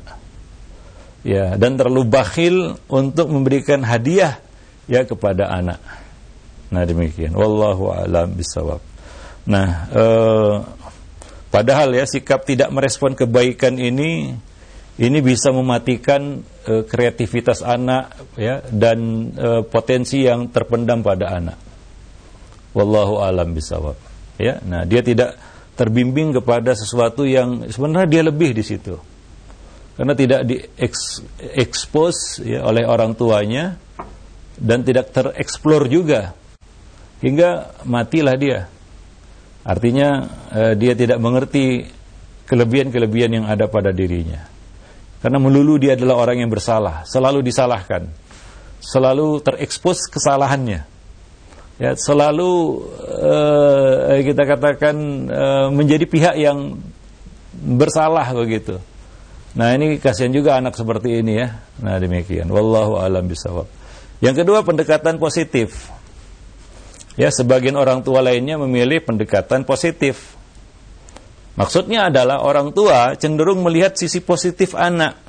Ya, dan terlalu bakhil untuk memberikan hadiah ya kepada anak. Nah, demikian. Wallahu a'lam bishawab. Nah, padahal ya sikap tidak merespon kebaikan ini bisa mematikan kreativitas anak ya dan potensi yang terpendam pada anak. Wallahu a'lam bishawab. Ya, nah dia tidak terbimbing kepada sesuatu yang sebenarnya dia lebih di situ. Karena tidak diekspos ya, oleh orang tuanya dan tidak tereksplor juga, hingga matilah dia. Artinya dia tidak mengerti kelebihan-kelebihan yang ada pada dirinya. Karena melulu dia adalah orang yang bersalah, selalu disalahkan, selalu terekspos kesalahannya, ya, selalu kita katakan menjadi pihak yang bersalah begitu. Nah, ini kasihan juga anak seperti ini ya. Nah, demikian. Wallahu a'lam bishawab. Yang kedua, pendekatan positif. Ya, sebagian orang tua lainnya memilih pendekatan positif. Maksudnya adalah orang tua cenderung melihat sisi positif anak.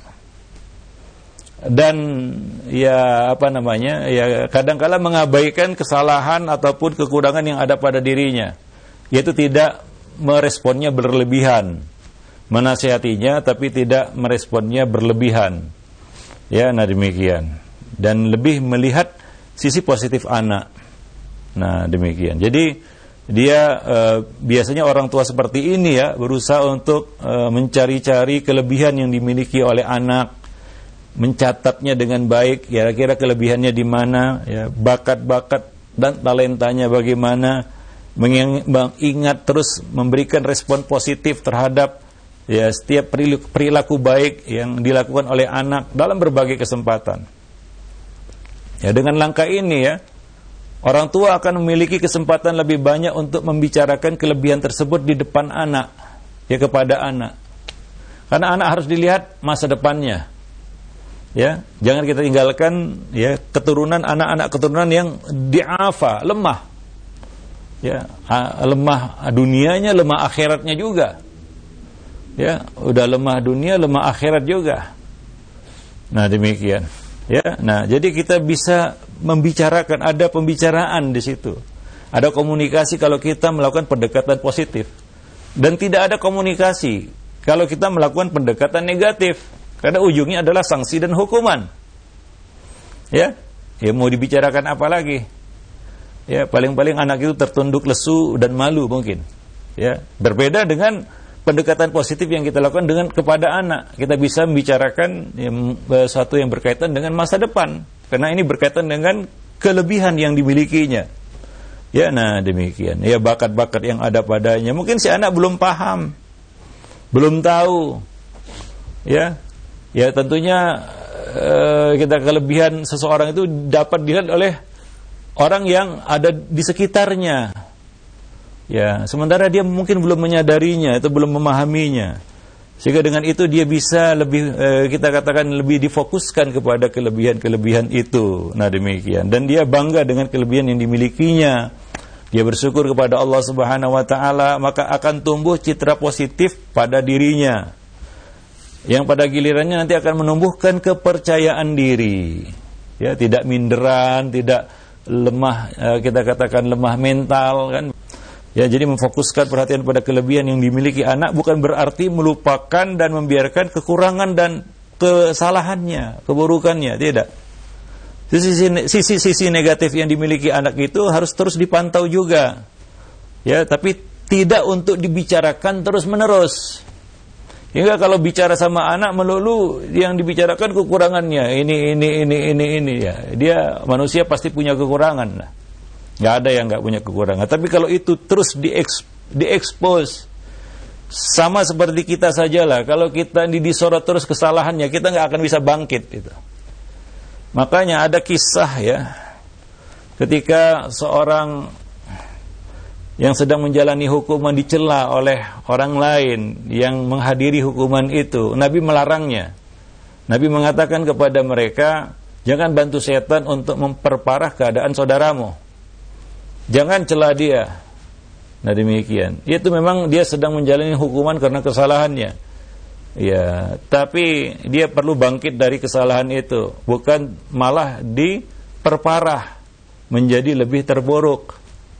Dan ya ya kadang-kala mengabaikan kesalahan ataupun kekurangan yang ada pada dirinya. Yaitu tidak meresponnya berlebihan. Menasihatinya tapi tidak meresponnya berlebihan. Ya, nah demikian. Dan lebih melihat sisi positif anak. Nah, demikian. Jadi dia biasanya orang tua seperti ini ya berusaha untuk mencari-cari kelebihan yang dimiliki oleh anak, mencatatnya dengan baik, kira-kira kelebihannya di mana, ya, bakat-bakat dan talentanya bagaimana, mengingat terus memberikan respon positif terhadap ya setiap perilaku baik yang dilakukan oleh anak dalam berbagai kesempatan. Ya, dengan langkah ini ya, orang tua akan memiliki kesempatan lebih banyak untuk membicarakan kelebihan tersebut di depan anak, ya, kepada anak. Karena anak harus dilihat masa depannya. Ya, jangan kita tinggalkan ya anak-anak keturunan yang di'afa, lemah. Ya, lemah dunianya, lemah akhiratnya juga. Ya, udah lemah dunia, lemah akhirat juga. Nah, demikian. Ya, nah jadi kita bisa membicarakan, ada pembicaraan di situ. Ada komunikasi kalau kita melakukan pendekatan positif. Dan tidak ada komunikasi kalau kita melakukan pendekatan negatif. Karena ujungnya adalah sanksi dan hukuman. Ya mau dibicarakan apa lagi? Ya, paling-paling anak itu tertunduk lesu dan malu mungkin. Ya, berbeda dengan pendekatan positif yang kita lakukan dengan kepada anak. Kita bisa membicarakan sesuatu yang berkaitan dengan masa depan. Karena ini berkaitan dengan kelebihan yang dimilikinya. Ya, nah demikian. Ya, bakat-bakat yang ada padanya. Mungkin si anak belum paham, belum tahu. Ya tentunya kita kelebihan seseorang itu dapat dilihat oleh orang yang ada di sekitarnya. Ya, sementara dia mungkin belum menyadarinya atau belum memahaminya. Sehingga dengan itu dia bisa lebih kita katakan lebih difokuskan kepada kelebihan-kelebihan itu. Nah, demikian. Dan dia bangga dengan kelebihan yang dimilikinya. Dia bersyukur kepada Allah Subhanahu wa taala, maka akan tumbuh citra positif pada dirinya. Yang pada gilirannya nanti akan menumbuhkan kepercayaan diri. Ya, tidak minderan, tidak lemah, kita katakan lemah mental kan. Ya, jadi memfokuskan perhatian pada kelebihan yang dimiliki anak bukan berarti melupakan dan membiarkan kekurangan dan kesalahannya, keburukannya, tidak. Sisi negatif yang dimiliki anak itu harus terus dipantau juga. Ya, tapi tidak untuk dibicarakan terus-menerus. Hingga kalau bicara sama anak melulu yang dibicarakan kekurangannya, ini ya. Dia manusia pasti punya kekurangan lah. Nggak ada yang nggak punya kekurangan. Tapi kalau itu terus diekspos, sama seperti kita sajalah. Kalau kita disorot terus kesalahannya, kita nggak akan bisa bangkit itu. Makanya ada kisah ya, ketika seorang yang sedang menjalani hukuman dicela oleh orang lain yang menghadiri hukuman itu, Nabi melarangnya. Nabi mengatakan kepada mereka, jangan bantu setan untuk memperparah keadaan saudaramu. Jangan cela dia. Nah, demikian. Itu memang dia sedang menjalani hukuman karena kesalahannya. Ya, tapi dia perlu bangkit dari kesalahan itu, bukan malah diperparah menjadi lebih terburuk.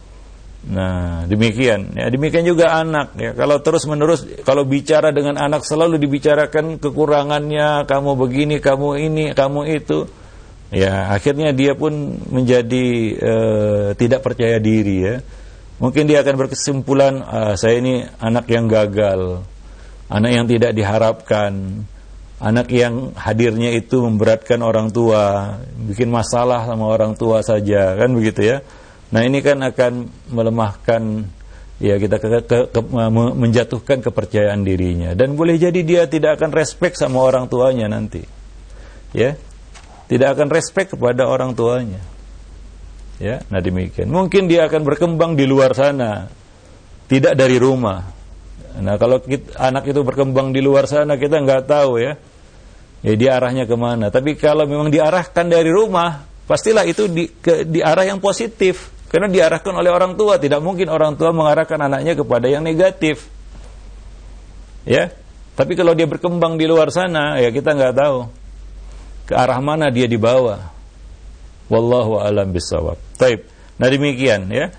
Nah, demikian. Ya, demikian juga anak. Ya, kalau terus-menerus kalau bicara dengan anak selalu dibicarakan kekurangannya, kamu begini, kamu ini, kamu itu. Ya, akhirnya dia pun menjadi tidak percaya diri ya. Mungkin dia akan berkesimpulan, saya ini anak yang gagal, anak yang tidak diharapkan, anak yang hadirnya itu memberatkan orang tua, bikin masalah sama orang tua saja, kan begitu ya. Nah, ini kan akan melemahkan ya, kita menjatuhkan kepercayaan dirinya, dan boleh jadi dia tidak akan respect sama orang tuanya nanti. Ya. Tidak akan respect kepada orang tuanya. Ya, nah demikian. Mungkin dia akan berkembang di luar sana, tidak dari rumah. Nah, kalau anak itu berkembang di luar sana, kita nggak tahu ya. Ya, dia arahnya kemana. Tapi kalau memang diarahkan dari rumah, pastilah itu di arah yang positif. Karena diarahkan oleh orang tua. Tidak mungkin orang tua mengarahkan anaknya kepada yang negatif. Ya, tapi kalau dia berkembang di luar sana, ya kita nggak tahu ke arah mana dia dibawa. Wallahu a'lam bishawab. Taib. Nah, demikian ya.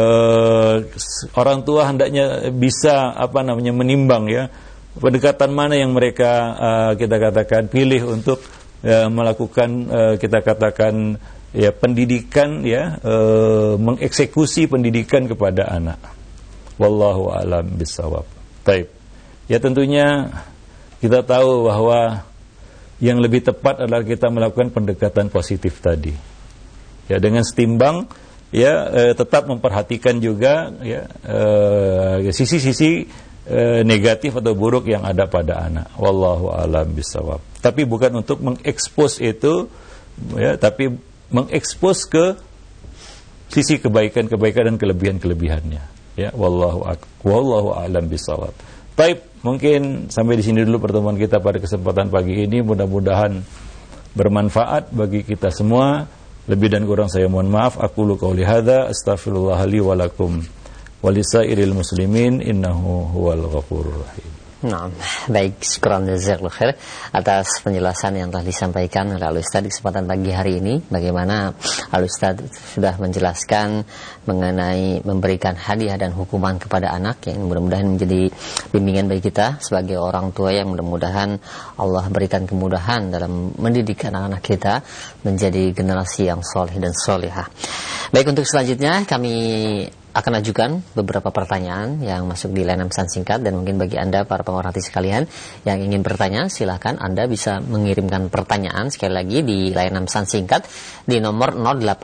Orang tua hendaknya bisa menimbang ya, pendekatan mana yang mereka kita katakan pilih untuk melakukan kita katakan ya pendidikan ya, mengeksekusi pendidikan kepada anak. Wallahu a'lam bishawab. Taib. Ya, tentunya kita tahu bahwa yang lebih tepat adalah kita melakukan pendekatan positif tadi. Ya, dengan setimbang ya, tetap memperhatikan juga ya sisi-sisi negatif atau buruk yang ada pada anak. Wallahu a'lam bishawab. Tapi bukan untuk mengekspos itu ya, tapi mengekspos ke sisi kebaikan-kebaikan dan kelebihan-kelebihannya. Ya, wallahu a'lam bishawab. Baik, mungkin sampai di sini dulu pertemuan kita pada kesempatan pagi ini. Mudah-mudahan bermanfaat bagi kita semua. Lebih dan kurang saya mohon maaf. Aqulu qauli hadza astaghfirullah li wa lakum wa lisairil muslimin innahu huwal ghafurur rahim. Nah, baik, syukran jazakallahu khair atas penjelasan yang telah disampaikan oleh Al-Ustaz di kesempatan pagi hari ini. Bagaimana Al-Ustaz sudah menjelaskan mengenai memberikan hadiah dan hukuman kepada anak, yang mudah-mudahan menjadi bimbingan bagi kita sebagai orang tua, yang mudah-mudahan Allah berikan kemudahan dalam mendidik anak-anak kita menjadi generasi yang soleh dan solehah. Baik, untuk selanjutnya kami akan ajukan beberapa pertanyaan yang masuk di layanan pesan singkat, dan mungkin bagi Anda para pemerhati sekalian yang ingin bertanya, silakan Anda bisa mengirimkan pertanyaan sekali lagi di layanan pesan singkat di nomor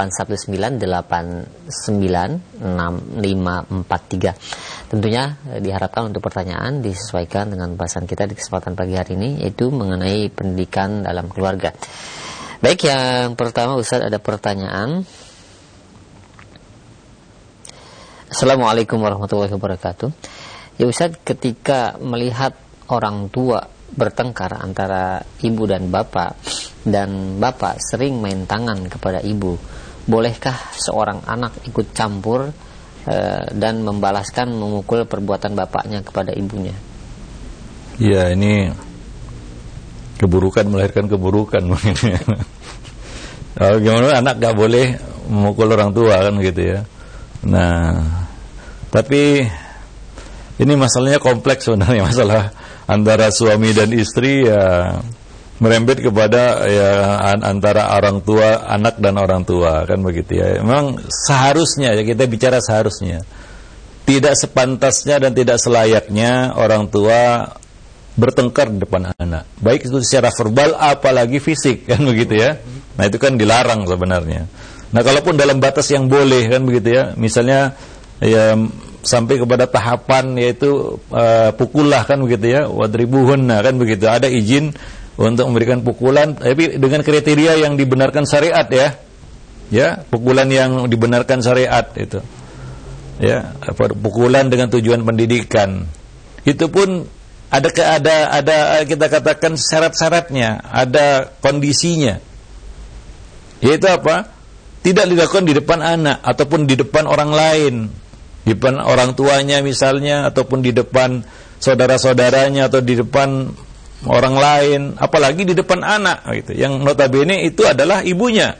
0819896543. Tentunya diharapkan untuk pertanyaan disesuaikan dengan bahasan kita di kesempatan pagi hari ini, yaitu mengenai pendidikan dalam keluarga. Baik, yang pertama Ustaz, ada pertanyaan. Assalamualaikum warahmatullahi wabarakatuh. Ya Ustaz, ketika melihat orang tua bertengkar antara ibu dan bapak sering main tangan kepada ibu, bolehkah seorang anak ikut campur dan membalaskan memukul perbuatan bapaknya kepada ibunya? Ya, ini keburukan melahirkan keburukan mungkin. Gimana anak gak boleh memukul orang tua kan gitu ya. Nah, tapi ini masalahnya kompleks sebenarnya, masalah antara suami dan istri ya merembet kepada ya antara orang tua, anak dan orang tua kan begitu ya. Memang seharusnya ya, kita bicara seharusnya, tidak sepantasnya dan tidak selayaknya orang tua bertengkar di depan anak, baik itu secara verbal apalagi fisik kan begitu ya. Nah, itu kan dilarang sebenarnya. Nah, kalaupun dalam batas yang boleh kan begitu ya, misalnya ya sampai kepada tahapan yaitu pukullah kan begitu ya, wadribuhunna kan begitu, ada izin untuk memberikan pukulan, tapi dengan kriteria yang dibenarkan syariat ya, ya pukulan yang dibenarkan syariat itu, ya pukulan dengan tujuan pendidikan, itu pun ada kita katakan syarat-syaratnya, ada kondisinya, yaitu apa? Tidak dilakukan di depan anak ataupun di depan orang lain, di depan orang tuanya misalnya, ataupun di depan saudara-saudaranya atau di depan orang lain, apalagi di depan anak gitu, yang notabene itu adalah ibunya.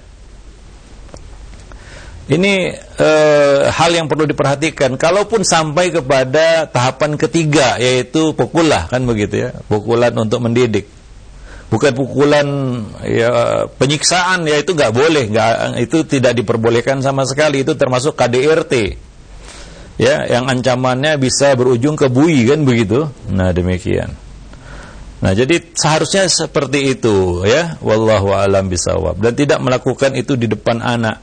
Ini hal yang perlu diperhatikan. Kalaupun sampai kepada tahapan ketiga, yaitu pukullah kan begitu ya, pukulan untuk mendidik, bukan pukulan ya penyiksaan, ya itu nggak boleh, itu tidak diperbolehkan sama sekali. Itu termasuk KDRT ya, yang ancamannya bisa berujung ke bui kan begitu. Nah, demikian. Nah, jadi seharusnya seperti itu ya, wallahu a'lam bishawab, dan tidak melakukan itu di depan anak,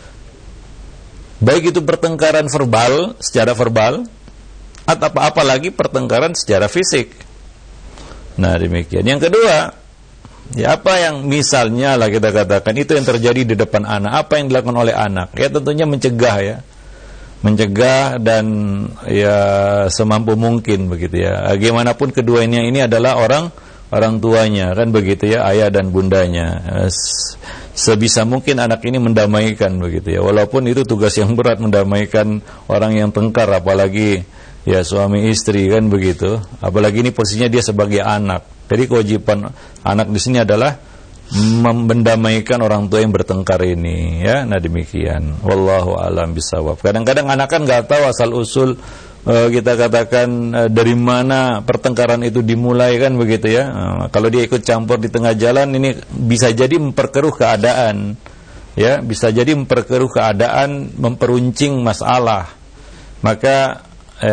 baik itu pertengkaran verbal, secara verbal, atau apalagi pertengkaran secara fisik. Nah, demikian. Yang kedua, ya apa yang misalnya lah kita katakan itu yang terjadi di depan anak, apa yang dilakukan oleh anak? Ya tentunya mencegah ya, mencegah dan ya semampu mungkin begitu ya. Bagaimanapun keduanya ini adalah orang tuanya kan begitu ya, ayah dan bundanya. Sebisa mungkin anak ini mendamaikan begitu ya, walaupun itu tugas yang berat mendamaikan orang yang tengkar, apalagi ya suami istri kan begitu, apalagi ini posisinya dia sebagai anak. Jadi kewajiban anak di sini adalah mendamaikan orang tua yang bertengkar ini ya. Nah, demikian, wallahu a'lam bishawab. Kadang-kadang anak kan nggak tahu asal usul kita katakan dari mana pertengkaran itu dimulai kan begitu ya. Kalau dia ikut campur di tengah jalan, ini bisa jadi memperkeruh keadaan ya, bisa jadi memperkeruh keadaan, memperuncing masalah. Maka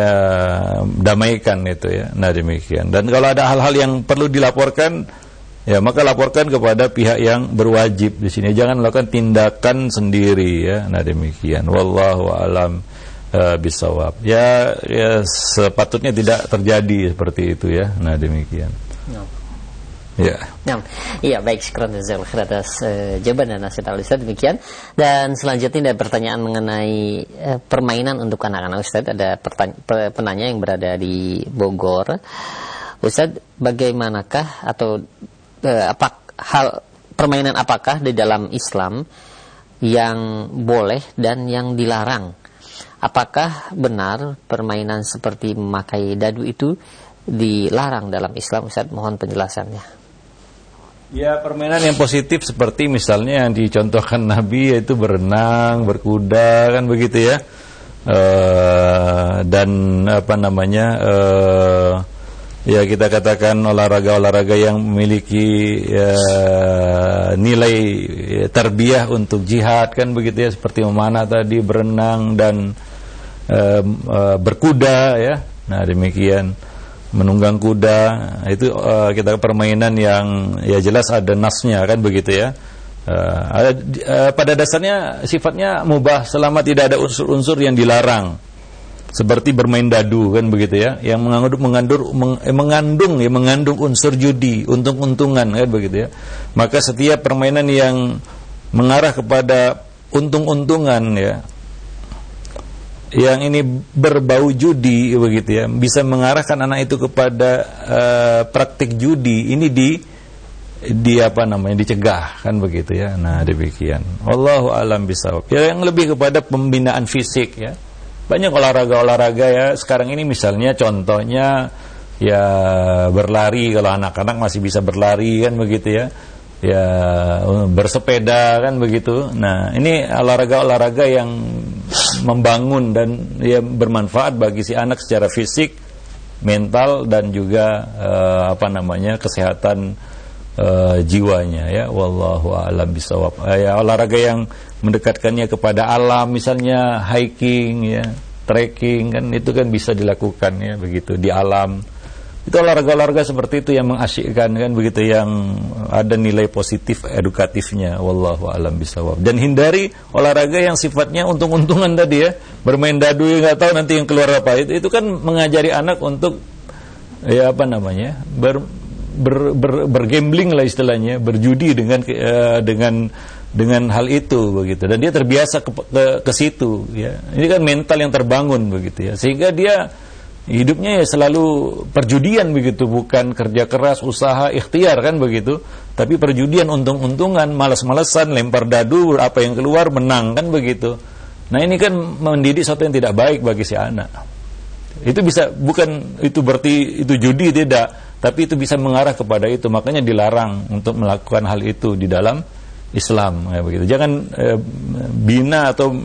damaikan itu ya. Nah, demikian. Dan kalau ada hal-hal yang perlu dilaporkan, ya maka laporkan kepada pihak yang berwajib di sini. Jangan melakukan tindakan sendiri ya. Nah, demikian. Wallahu a'lam bishawab. Ya sepatutnya tidak terjadi seperti itu ya. Nah, demikian. Ya. Iya, baik, syukran jazakallahu atas jawaban dan nasihat Ustaz. Demikian. Dan selanjutnya ada pertanyaan mengenai permainan untuk anak-anak Ustaz. Ada penanya yang berada di Bogor. Ustaz, bagaimanakah atau permainan apakah di dalam Islam yang boleh dan yang dilarang? Apakah benar permainan seperti memakai dadu itu dilarang dalam Islam, Ustaz? Mohon penjelasannya. Ya, permainan yang positif seperti misalnya yang dicontohkan Nabi, yaitu berenang, berkuda, kan begitu ya. Dan apa namanya, ya kita katakan olahraga-olahraga yang memiliki nilai tarbiyah untuk jihad, kan begitu ya, seperti memanah tadi, berenang dan berkuda ya. Nah, demikian, menunggang kuda, itu kita permainan yang ya jelas ada nasnya, kan begitu ya. Pada dasarnya sifatnya mubah selama tidak ada unsur-unsur yang dilarang, seperti bermain dadu, kan begitu ya, yang mengandung unsur judi, untung-untungan, kan begitu ya. Maka setiap permainan yang mengarah kepada untung-untungan ya, yang ini berbau judi begitu ya, bisa mengarahkan anak itu kepada praktik judi, ini dicegah, kan begitu ya. Nah, demikian. Wallahu a'lam bishawab. Ya, yang lebih kepada pembinaan fisik ya. Banyak olahraga-olahraga ya sekarang ini, misalnya contohnya ya berlari, kalau anak-anak masih bisa berlari, kan begitu ya. Ya, bersepeda, kan begitu. Nah, ini olahraga-olahraga yang membangun dan ya bermanfaat bagi si anak secara fisik, mental, dan juga kesehatan jiwanya ya. Wallahu a'lam bishawab. Ya, olahraga yang mendekatkannya kepada alam, misalnya hiking ya, trekking, kan itu kan bisa dilakukan ya begitu di alam. Itu olahraga-olahraga seperti itu yang mengasyikkan, kan begitu, yang ada nilai positif edukatifnya. Wallahu a'lam bishawab. Dan hindari olahraga yang sifatnya untung-untungan tadi ya, bermain dadu yang nggak tahu nanti yang keluar apa. Itu kan mengajari anak untuk ya bergambling lah istilahnya, berjudi dengan hal itu begitu, dan dia terbiasa ke situ ya. Ini kan mental yang terbangun begitu ya, sehingga dia hidupnya ya selalu perjudian begitu, bukan kerja keras, usaha, ikhtiar, kan begitu, tapi perjudian, untung-untungan, malas-malasan, lempar dadu, apa yang keluar menang, kan begitu. Nah, ini kan mendidik sesuatu yang tidak baik bagi si anak. Itu bisa, bukan itu berarti itu judi, tidak, tapi itu bisa mengarah kepada itu. Makanya dilarang untuk melakukan hal itu di dalam Islam ya begitu. Jangan bina atau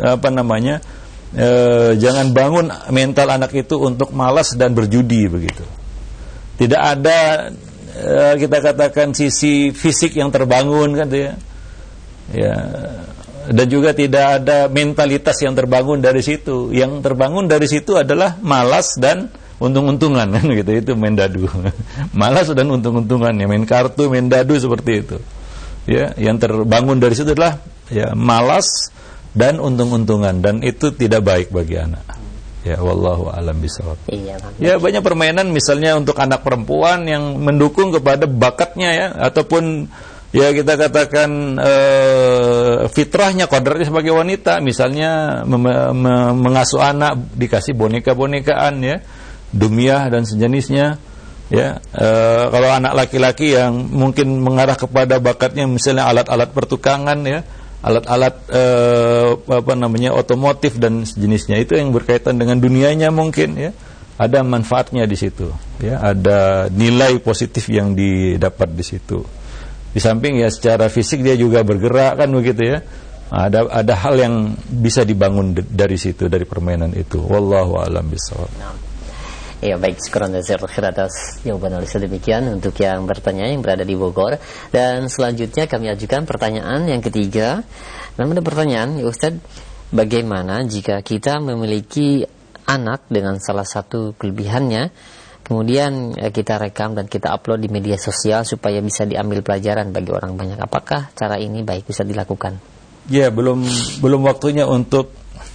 jangan bangun mental anak itu untuk malas dan berjudi begitu. Tidak ada kita katakan sisi fisik yang terbangun, kan ya. Ya. Dan juga tidak ada mentalitas yang terbangun dari situ. Yang terbangun dari situ adalah malas dan untung-untungan, kan gitu. Itu main dadu. Malas dan untung-untungan ya, main kartu, main dadu, seperti itu. Ya, yang terbangun dari situ adalah ya malas dan untung-untungan, dan itu tidak baik bagi anak. Ya, wallahu a'lam bishawab. Ya, banyak permainan misalnya untuk anak perempuan yang mendukung kepada bakatnya ya, ataupun ya kita katakan fitrahnya, kodratnya sebagai wanita, misalnya mengasuh anak, dikasih boneka-bonekaan ya, dumiyah dan sejenisnya. Ya, kalau anak laki-laki yang mungkin mengarah kepada bakatnya misalnya alat-alat pertukangan ya, alat-alat otomotif dan sejenisnya, itu yang berkaitan dengan dunianya mungkin ya, ada manfaatnya di situ ya, ada nilai positif yang didapat di situ. Di samping ya secara fisik dia juga bergerak, kan begitu ya. Ada hal yang bisa dibangun dari situ, dari permainan itu. Wallahu a'lam bishawab. Ya, baik, syukran jazakallahu khair atas jawaban Ustaz. Demikian untuk yang bertanya yang berada di Bogor. Dan selanjutnya kami ajukan pertanyaan yang ketiga. Namun ada pertanyaan, ya Ustaz, bagaimana jika kita memiliki anak dengan salah satu kelebihannya, kemudian kita rekam dan kita upload di media sosial supaya bisa diambil pelajaran bagi orang banyak? Apakah cara ini baik bisa dilakukan? Ya, belum waktunya untuk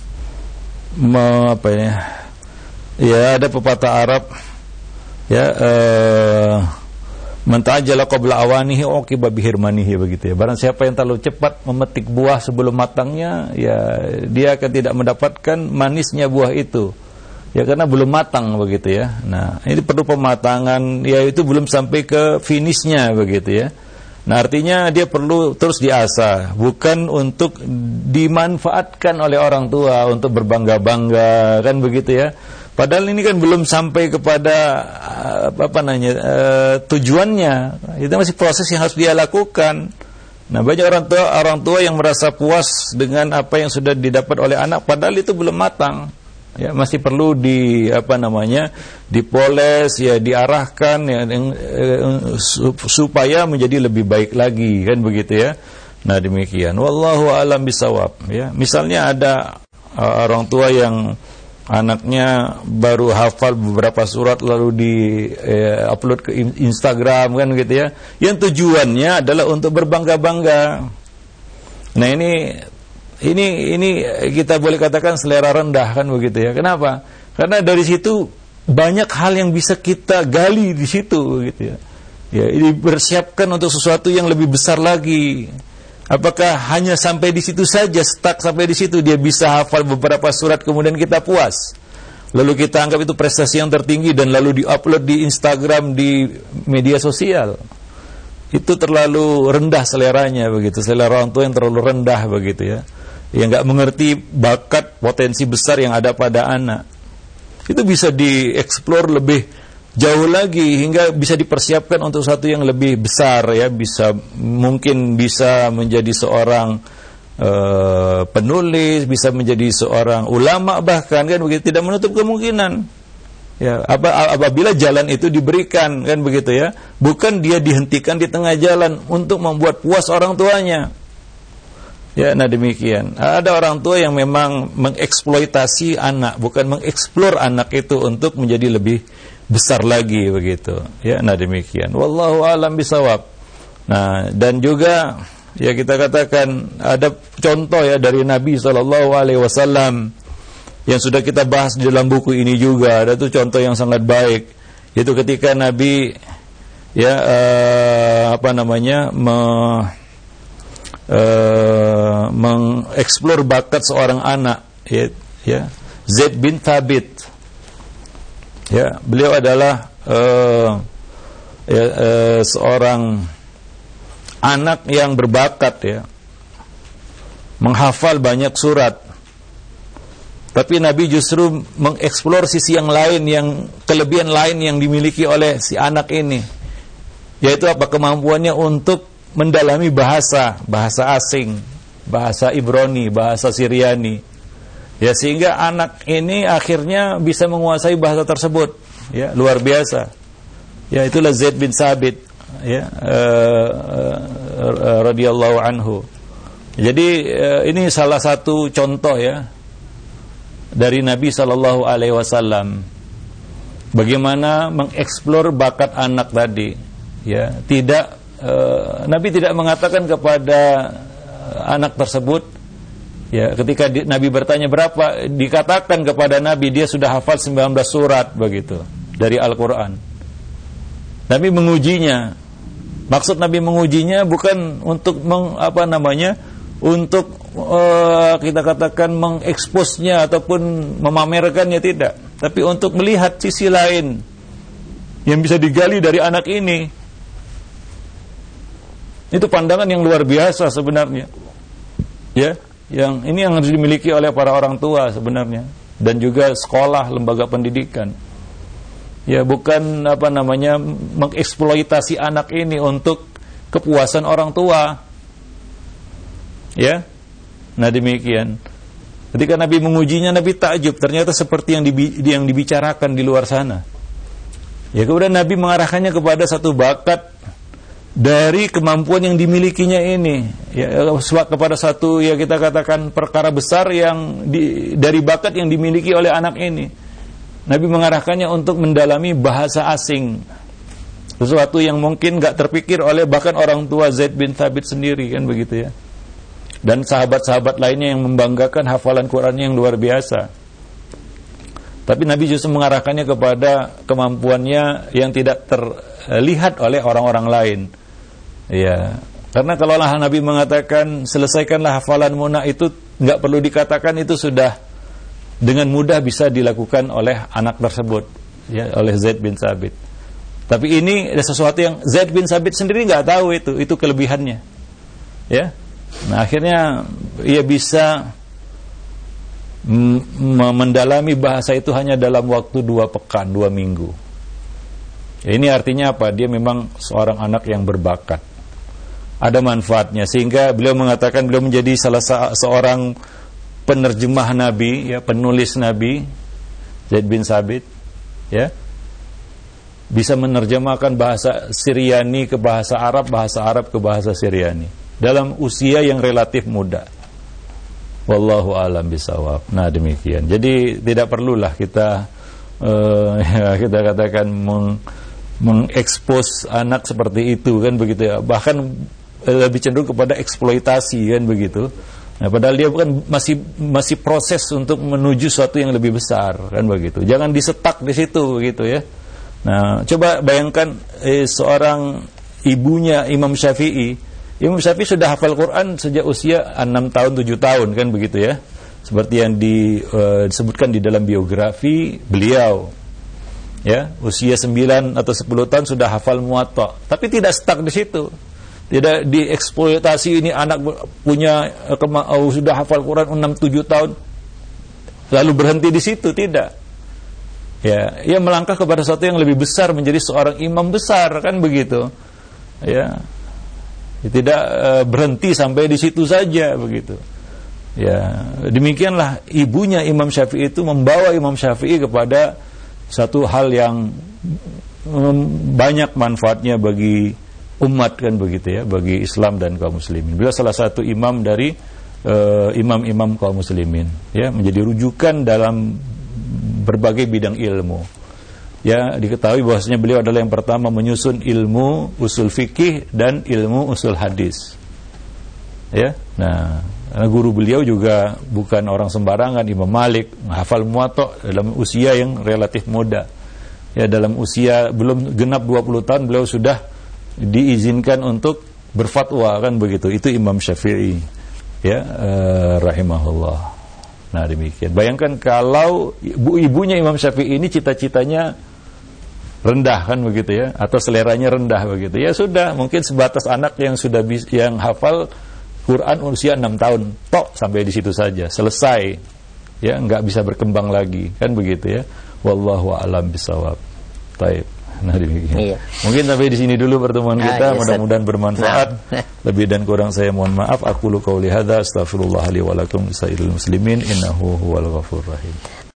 Ya, ada pepatah Arab ya, man ta'ajjala qabla awanihi uqiba bihirmanihi, begitu ya. Barang siapa yang terlalu cepat memetik buah sebelum matangnya, ya dia akan tidak mendapatkan manisnya buah itu. Ya, karena belum matang begitu ya. Nah, ini perlu pematangan, ya itu belum sampai ke finishnya begitu ya. Nah, artinya dia perlu terus diasah, bukan untuk dimanfaatkan oleh orang tua untuk berbangga-bangga, kan begitu ya. Padahal ini kan belum sampai kepada tujuannya. Itu masih proses yang harus dia lakukan. Nah, banyak orang tua yang merasa puas dengan apa yang sudah didapat oleh anak, padahal itu belum matang. Ya, masih perlu dipoles, ya, diarahkan, ya, supaya menjadi lebih baik lagi, kan begitu ya. Nah, demikian. Wallahu a'lam bishawab. Ya, misalnya ada orang tua yang anaknya baru hafal beberapa surat lalu upload ke Instagram, kan gitu ya. Yang tujuannya adalah untuk berbangga-bangga. Nah, ini kita boleh katakan selera rendah, kan begitu ya. Kenapa? Karena dari situ banyak hal yang bisa kita gali di situ, gitu ya. Ya, ini bersiapkan untuk sesuatu yang lebih besar lagi. Apakah hanya sampai di situ saja, stuck sampai di situ, dia bisa hafal beberapa surat kemudian kita puas, lalu kita anggap itu prestasi yang tertinggi dan lalu diupload di Instagram, di media sosial? Itu terlalu rendah seleranya, begitu. Selera orang tua yang terlalu rendah, begitu ya, yang nggak mengerti bakat potensi besar yang ada pada anak. Itu bisa dieksplor lebih jauh lagi hingga bisa dipersiapkan untuk sesuatu yang lebih besar, ya. Mungkin bisa menjadi seorang penulis, bisa menjadi seorang ulama bahkan, kan begitu, tidak menutup kemungkinan. Ya, apabila jalan itu diberikan, kan begitu ya. Bukan dia dihentikan di tengah jalan untuk membuat puas orang tuanya. Ya, nah demikian. Ada orang tua yang memang mengeksploitasi anak, bukan mengeksplor anak itu untuk menjadi lebih besar lagi, begitu ya. Nah demikian, wallahu alam bisawab. Nah, dan juga ya kita katakan ada contoh ya dari Nabi SAW yang sudah kita bahas di dalam buku ini juga. Ada tuh contoh yang sangat baik, yaitu ketika Nabi ya mengeksplor bakat seorang anak, ya Zaid bin Thabit. Ya, beliau adalah seorang anak yang berbakat, ya, menghafal banyak surat. Tapi Nabi justru mengeksplor sisi yang lain, yang kelebihan lain yang dimiliki oleh si anak ini, yaitu apa? Kemampuannya untuk mendalami bahasa asing, bahasa Ibrani, bahasa Syriani. Ya, sehingga anak ini akhirnya bisa menguasai bahasa tersebut. Ya, luar biasa. Ya, itulah Zaid bin Thabit, ya, radhiyallahu anhu. Jadi ini salah satu contoh ya dari Nabi sallallahu alaihi wasallam bagaimana mengeksplor bakat anak tadi. Ya, Nabi tidak mengatakan kepada anak tersebut, ya, ketika Nabi bertanya berapa, dikatakan kepada Nabi dia sudah hafal 19 surat, begitu, dari Al-Quran. Nabi mengujinya. Maksud Nabi mengujinya bukan untuk untuk kita katakan mengeksposnya ataupun memamerkannya, tidak, tapi untuk melihat sisi lain yang bisa digali dari anak ini. Itu pandangan yang luar biasa sebenarnya, ya. Yang ini yang harus dimiliki oleh para orang tua sebenarnya, dan juga sekolah, lembaga pendidikan. Ya, bukan mengeksploitasi anak ini untuk kepuasan orang tua. Ya. Nah, demikian. Ketika Nabi mengujinya, Nabi takjub, ternyata seperti yang dibicarakan di luar sana. Ya, kemudian Nabi mengarahkannya kepada satu bakat dari kemampuan yang dimilikinya ini, ya, kepada satu, ya, kita katakan perkara besar yang dari bakat yang dimiliki oleh anak ini. Nabi mengarahkannya untuk mendalami bahasa asing, sesuatu yang mungkin gak terpikir oleh bahkan orang tua Zaid bin Thabit sendiri, kan begitu ya. Dan sahabat-sahabat lainnya yang membanggakan hafalan Qurannya yang luar biasa. Tapi Nabi justru mengarahkannya kepada kemampuannya yang tidak terlihat oleh orang-orang lain. Ya, karena kalau Nabi mengatakan selesaikanlah hafalanmu, itu nggak perlu dikatakan, itu sudah dengan mudah bisa dilakukan oleh anak tersebut, ya, oleh Zaid bin Thabit. Tapi ini ada sesuatu yang Zaid bin Thabit sendiri nggak tahu, itu kelebihannya, ya. Nah, akhirnya ia bisa mendalami bahasa itu hanya dalam waktu 2 pekan, 2 minggu. Ini artinya apa? Dia memang seorang anak yang berbakat. Ada manfaatnya, sehingga beliau mengatakan beliau menjadi salah seorang penerjemah Nabi, ya, penulis Nabi, Zaid bin Sabit, ya, bisa menerjemahkan bahasa Syriani ke bahasa Arab ke bahasa Syriani dalam usia yang relatif muda. Wallahu a'lam bishawab. Nah, demikian. Jadi tidak perlulah kita kita katakan mengekspos anak seperti itu, kan begitu ya. Bahkan lebih cenderung kepada eksploitasi, kan begitu. Nah, padahal dia bukan masih proses untuk menuju sesuatu yang lebih besar, kan begitu. Jangan disetak di situ, begitu ya. Nah, coba bayangkan seorang ibunya Imam Syafi'i. Imam Syafi'i sudah hafal Quran sejak usia 6 tahun, 7 tahun, kan begitu ya. Seperti yang disebutkan di dalam biografi beliau. Ya, usia 9 atau 10 tahun sudah hafal Muwatta. Tapi tidak stuck di situ. Tidak dieksploitasi, ini anak punya sudah hafal Quran 6-7 tahun lalu berhenti di situ, tidak. Ya, ia melangkah kepada sesuatu yang lebih besar, menjadi seorang imam besar, kan begitu. Ya. Tidak berhenti sampai di situ saja, begitu. Ya, demikianlah ibunya Imam Syafi'i itu membawa Imam Syafi'i kepada satu hal yang banyak manfaatnya bagi umat, kan begitu ya, bagi Islam dan kaum muslimin. Beliau salah satu imam dari imam-imam kaum muslimin, ya, menjadi rujukan dalam berbagai bidang ilmu. Ya, diketahui bahwasanya beliau adalah yang pertama menyusun ilmu usul fikih dan ilmu usul hadis. Ya, nah, guru beliau juga bukan orang sembarangan, Imam Malik, menghafal Muwatta dalam usia yang relatif muda. Ya, dalam usia belum genap 20 tahun beliau sudah diizinkan untuk berfatwa, kan begitu. Itu Imam Syafi'i, ya, rahimahullah. Nah, demikian. Bayangkan kalau ibunya Imam Syafi'i ini cita-citanya rendah, kan begitu ya, atau seleranya rendah, begitu ya, sudah mungkin sebatas anak yang sudah yang hafal Quran usia 6 tahun tok, sampai di situ saja, selesai, ya, nggak bisa berkembang lagi, kan begitu ya. Wallahu a'lam bishawab. Taib. Nah, demikian. Iya. Mungkin sampai di sini dulu pertemuan kita, mudah-mudahan bermanfaat. Lebih dan kurang saya mohon maaf. Aqulu qouli hadza, astaghfirullah li wa lakum lisairil muslimin, innahu huwal ghafurur rahim.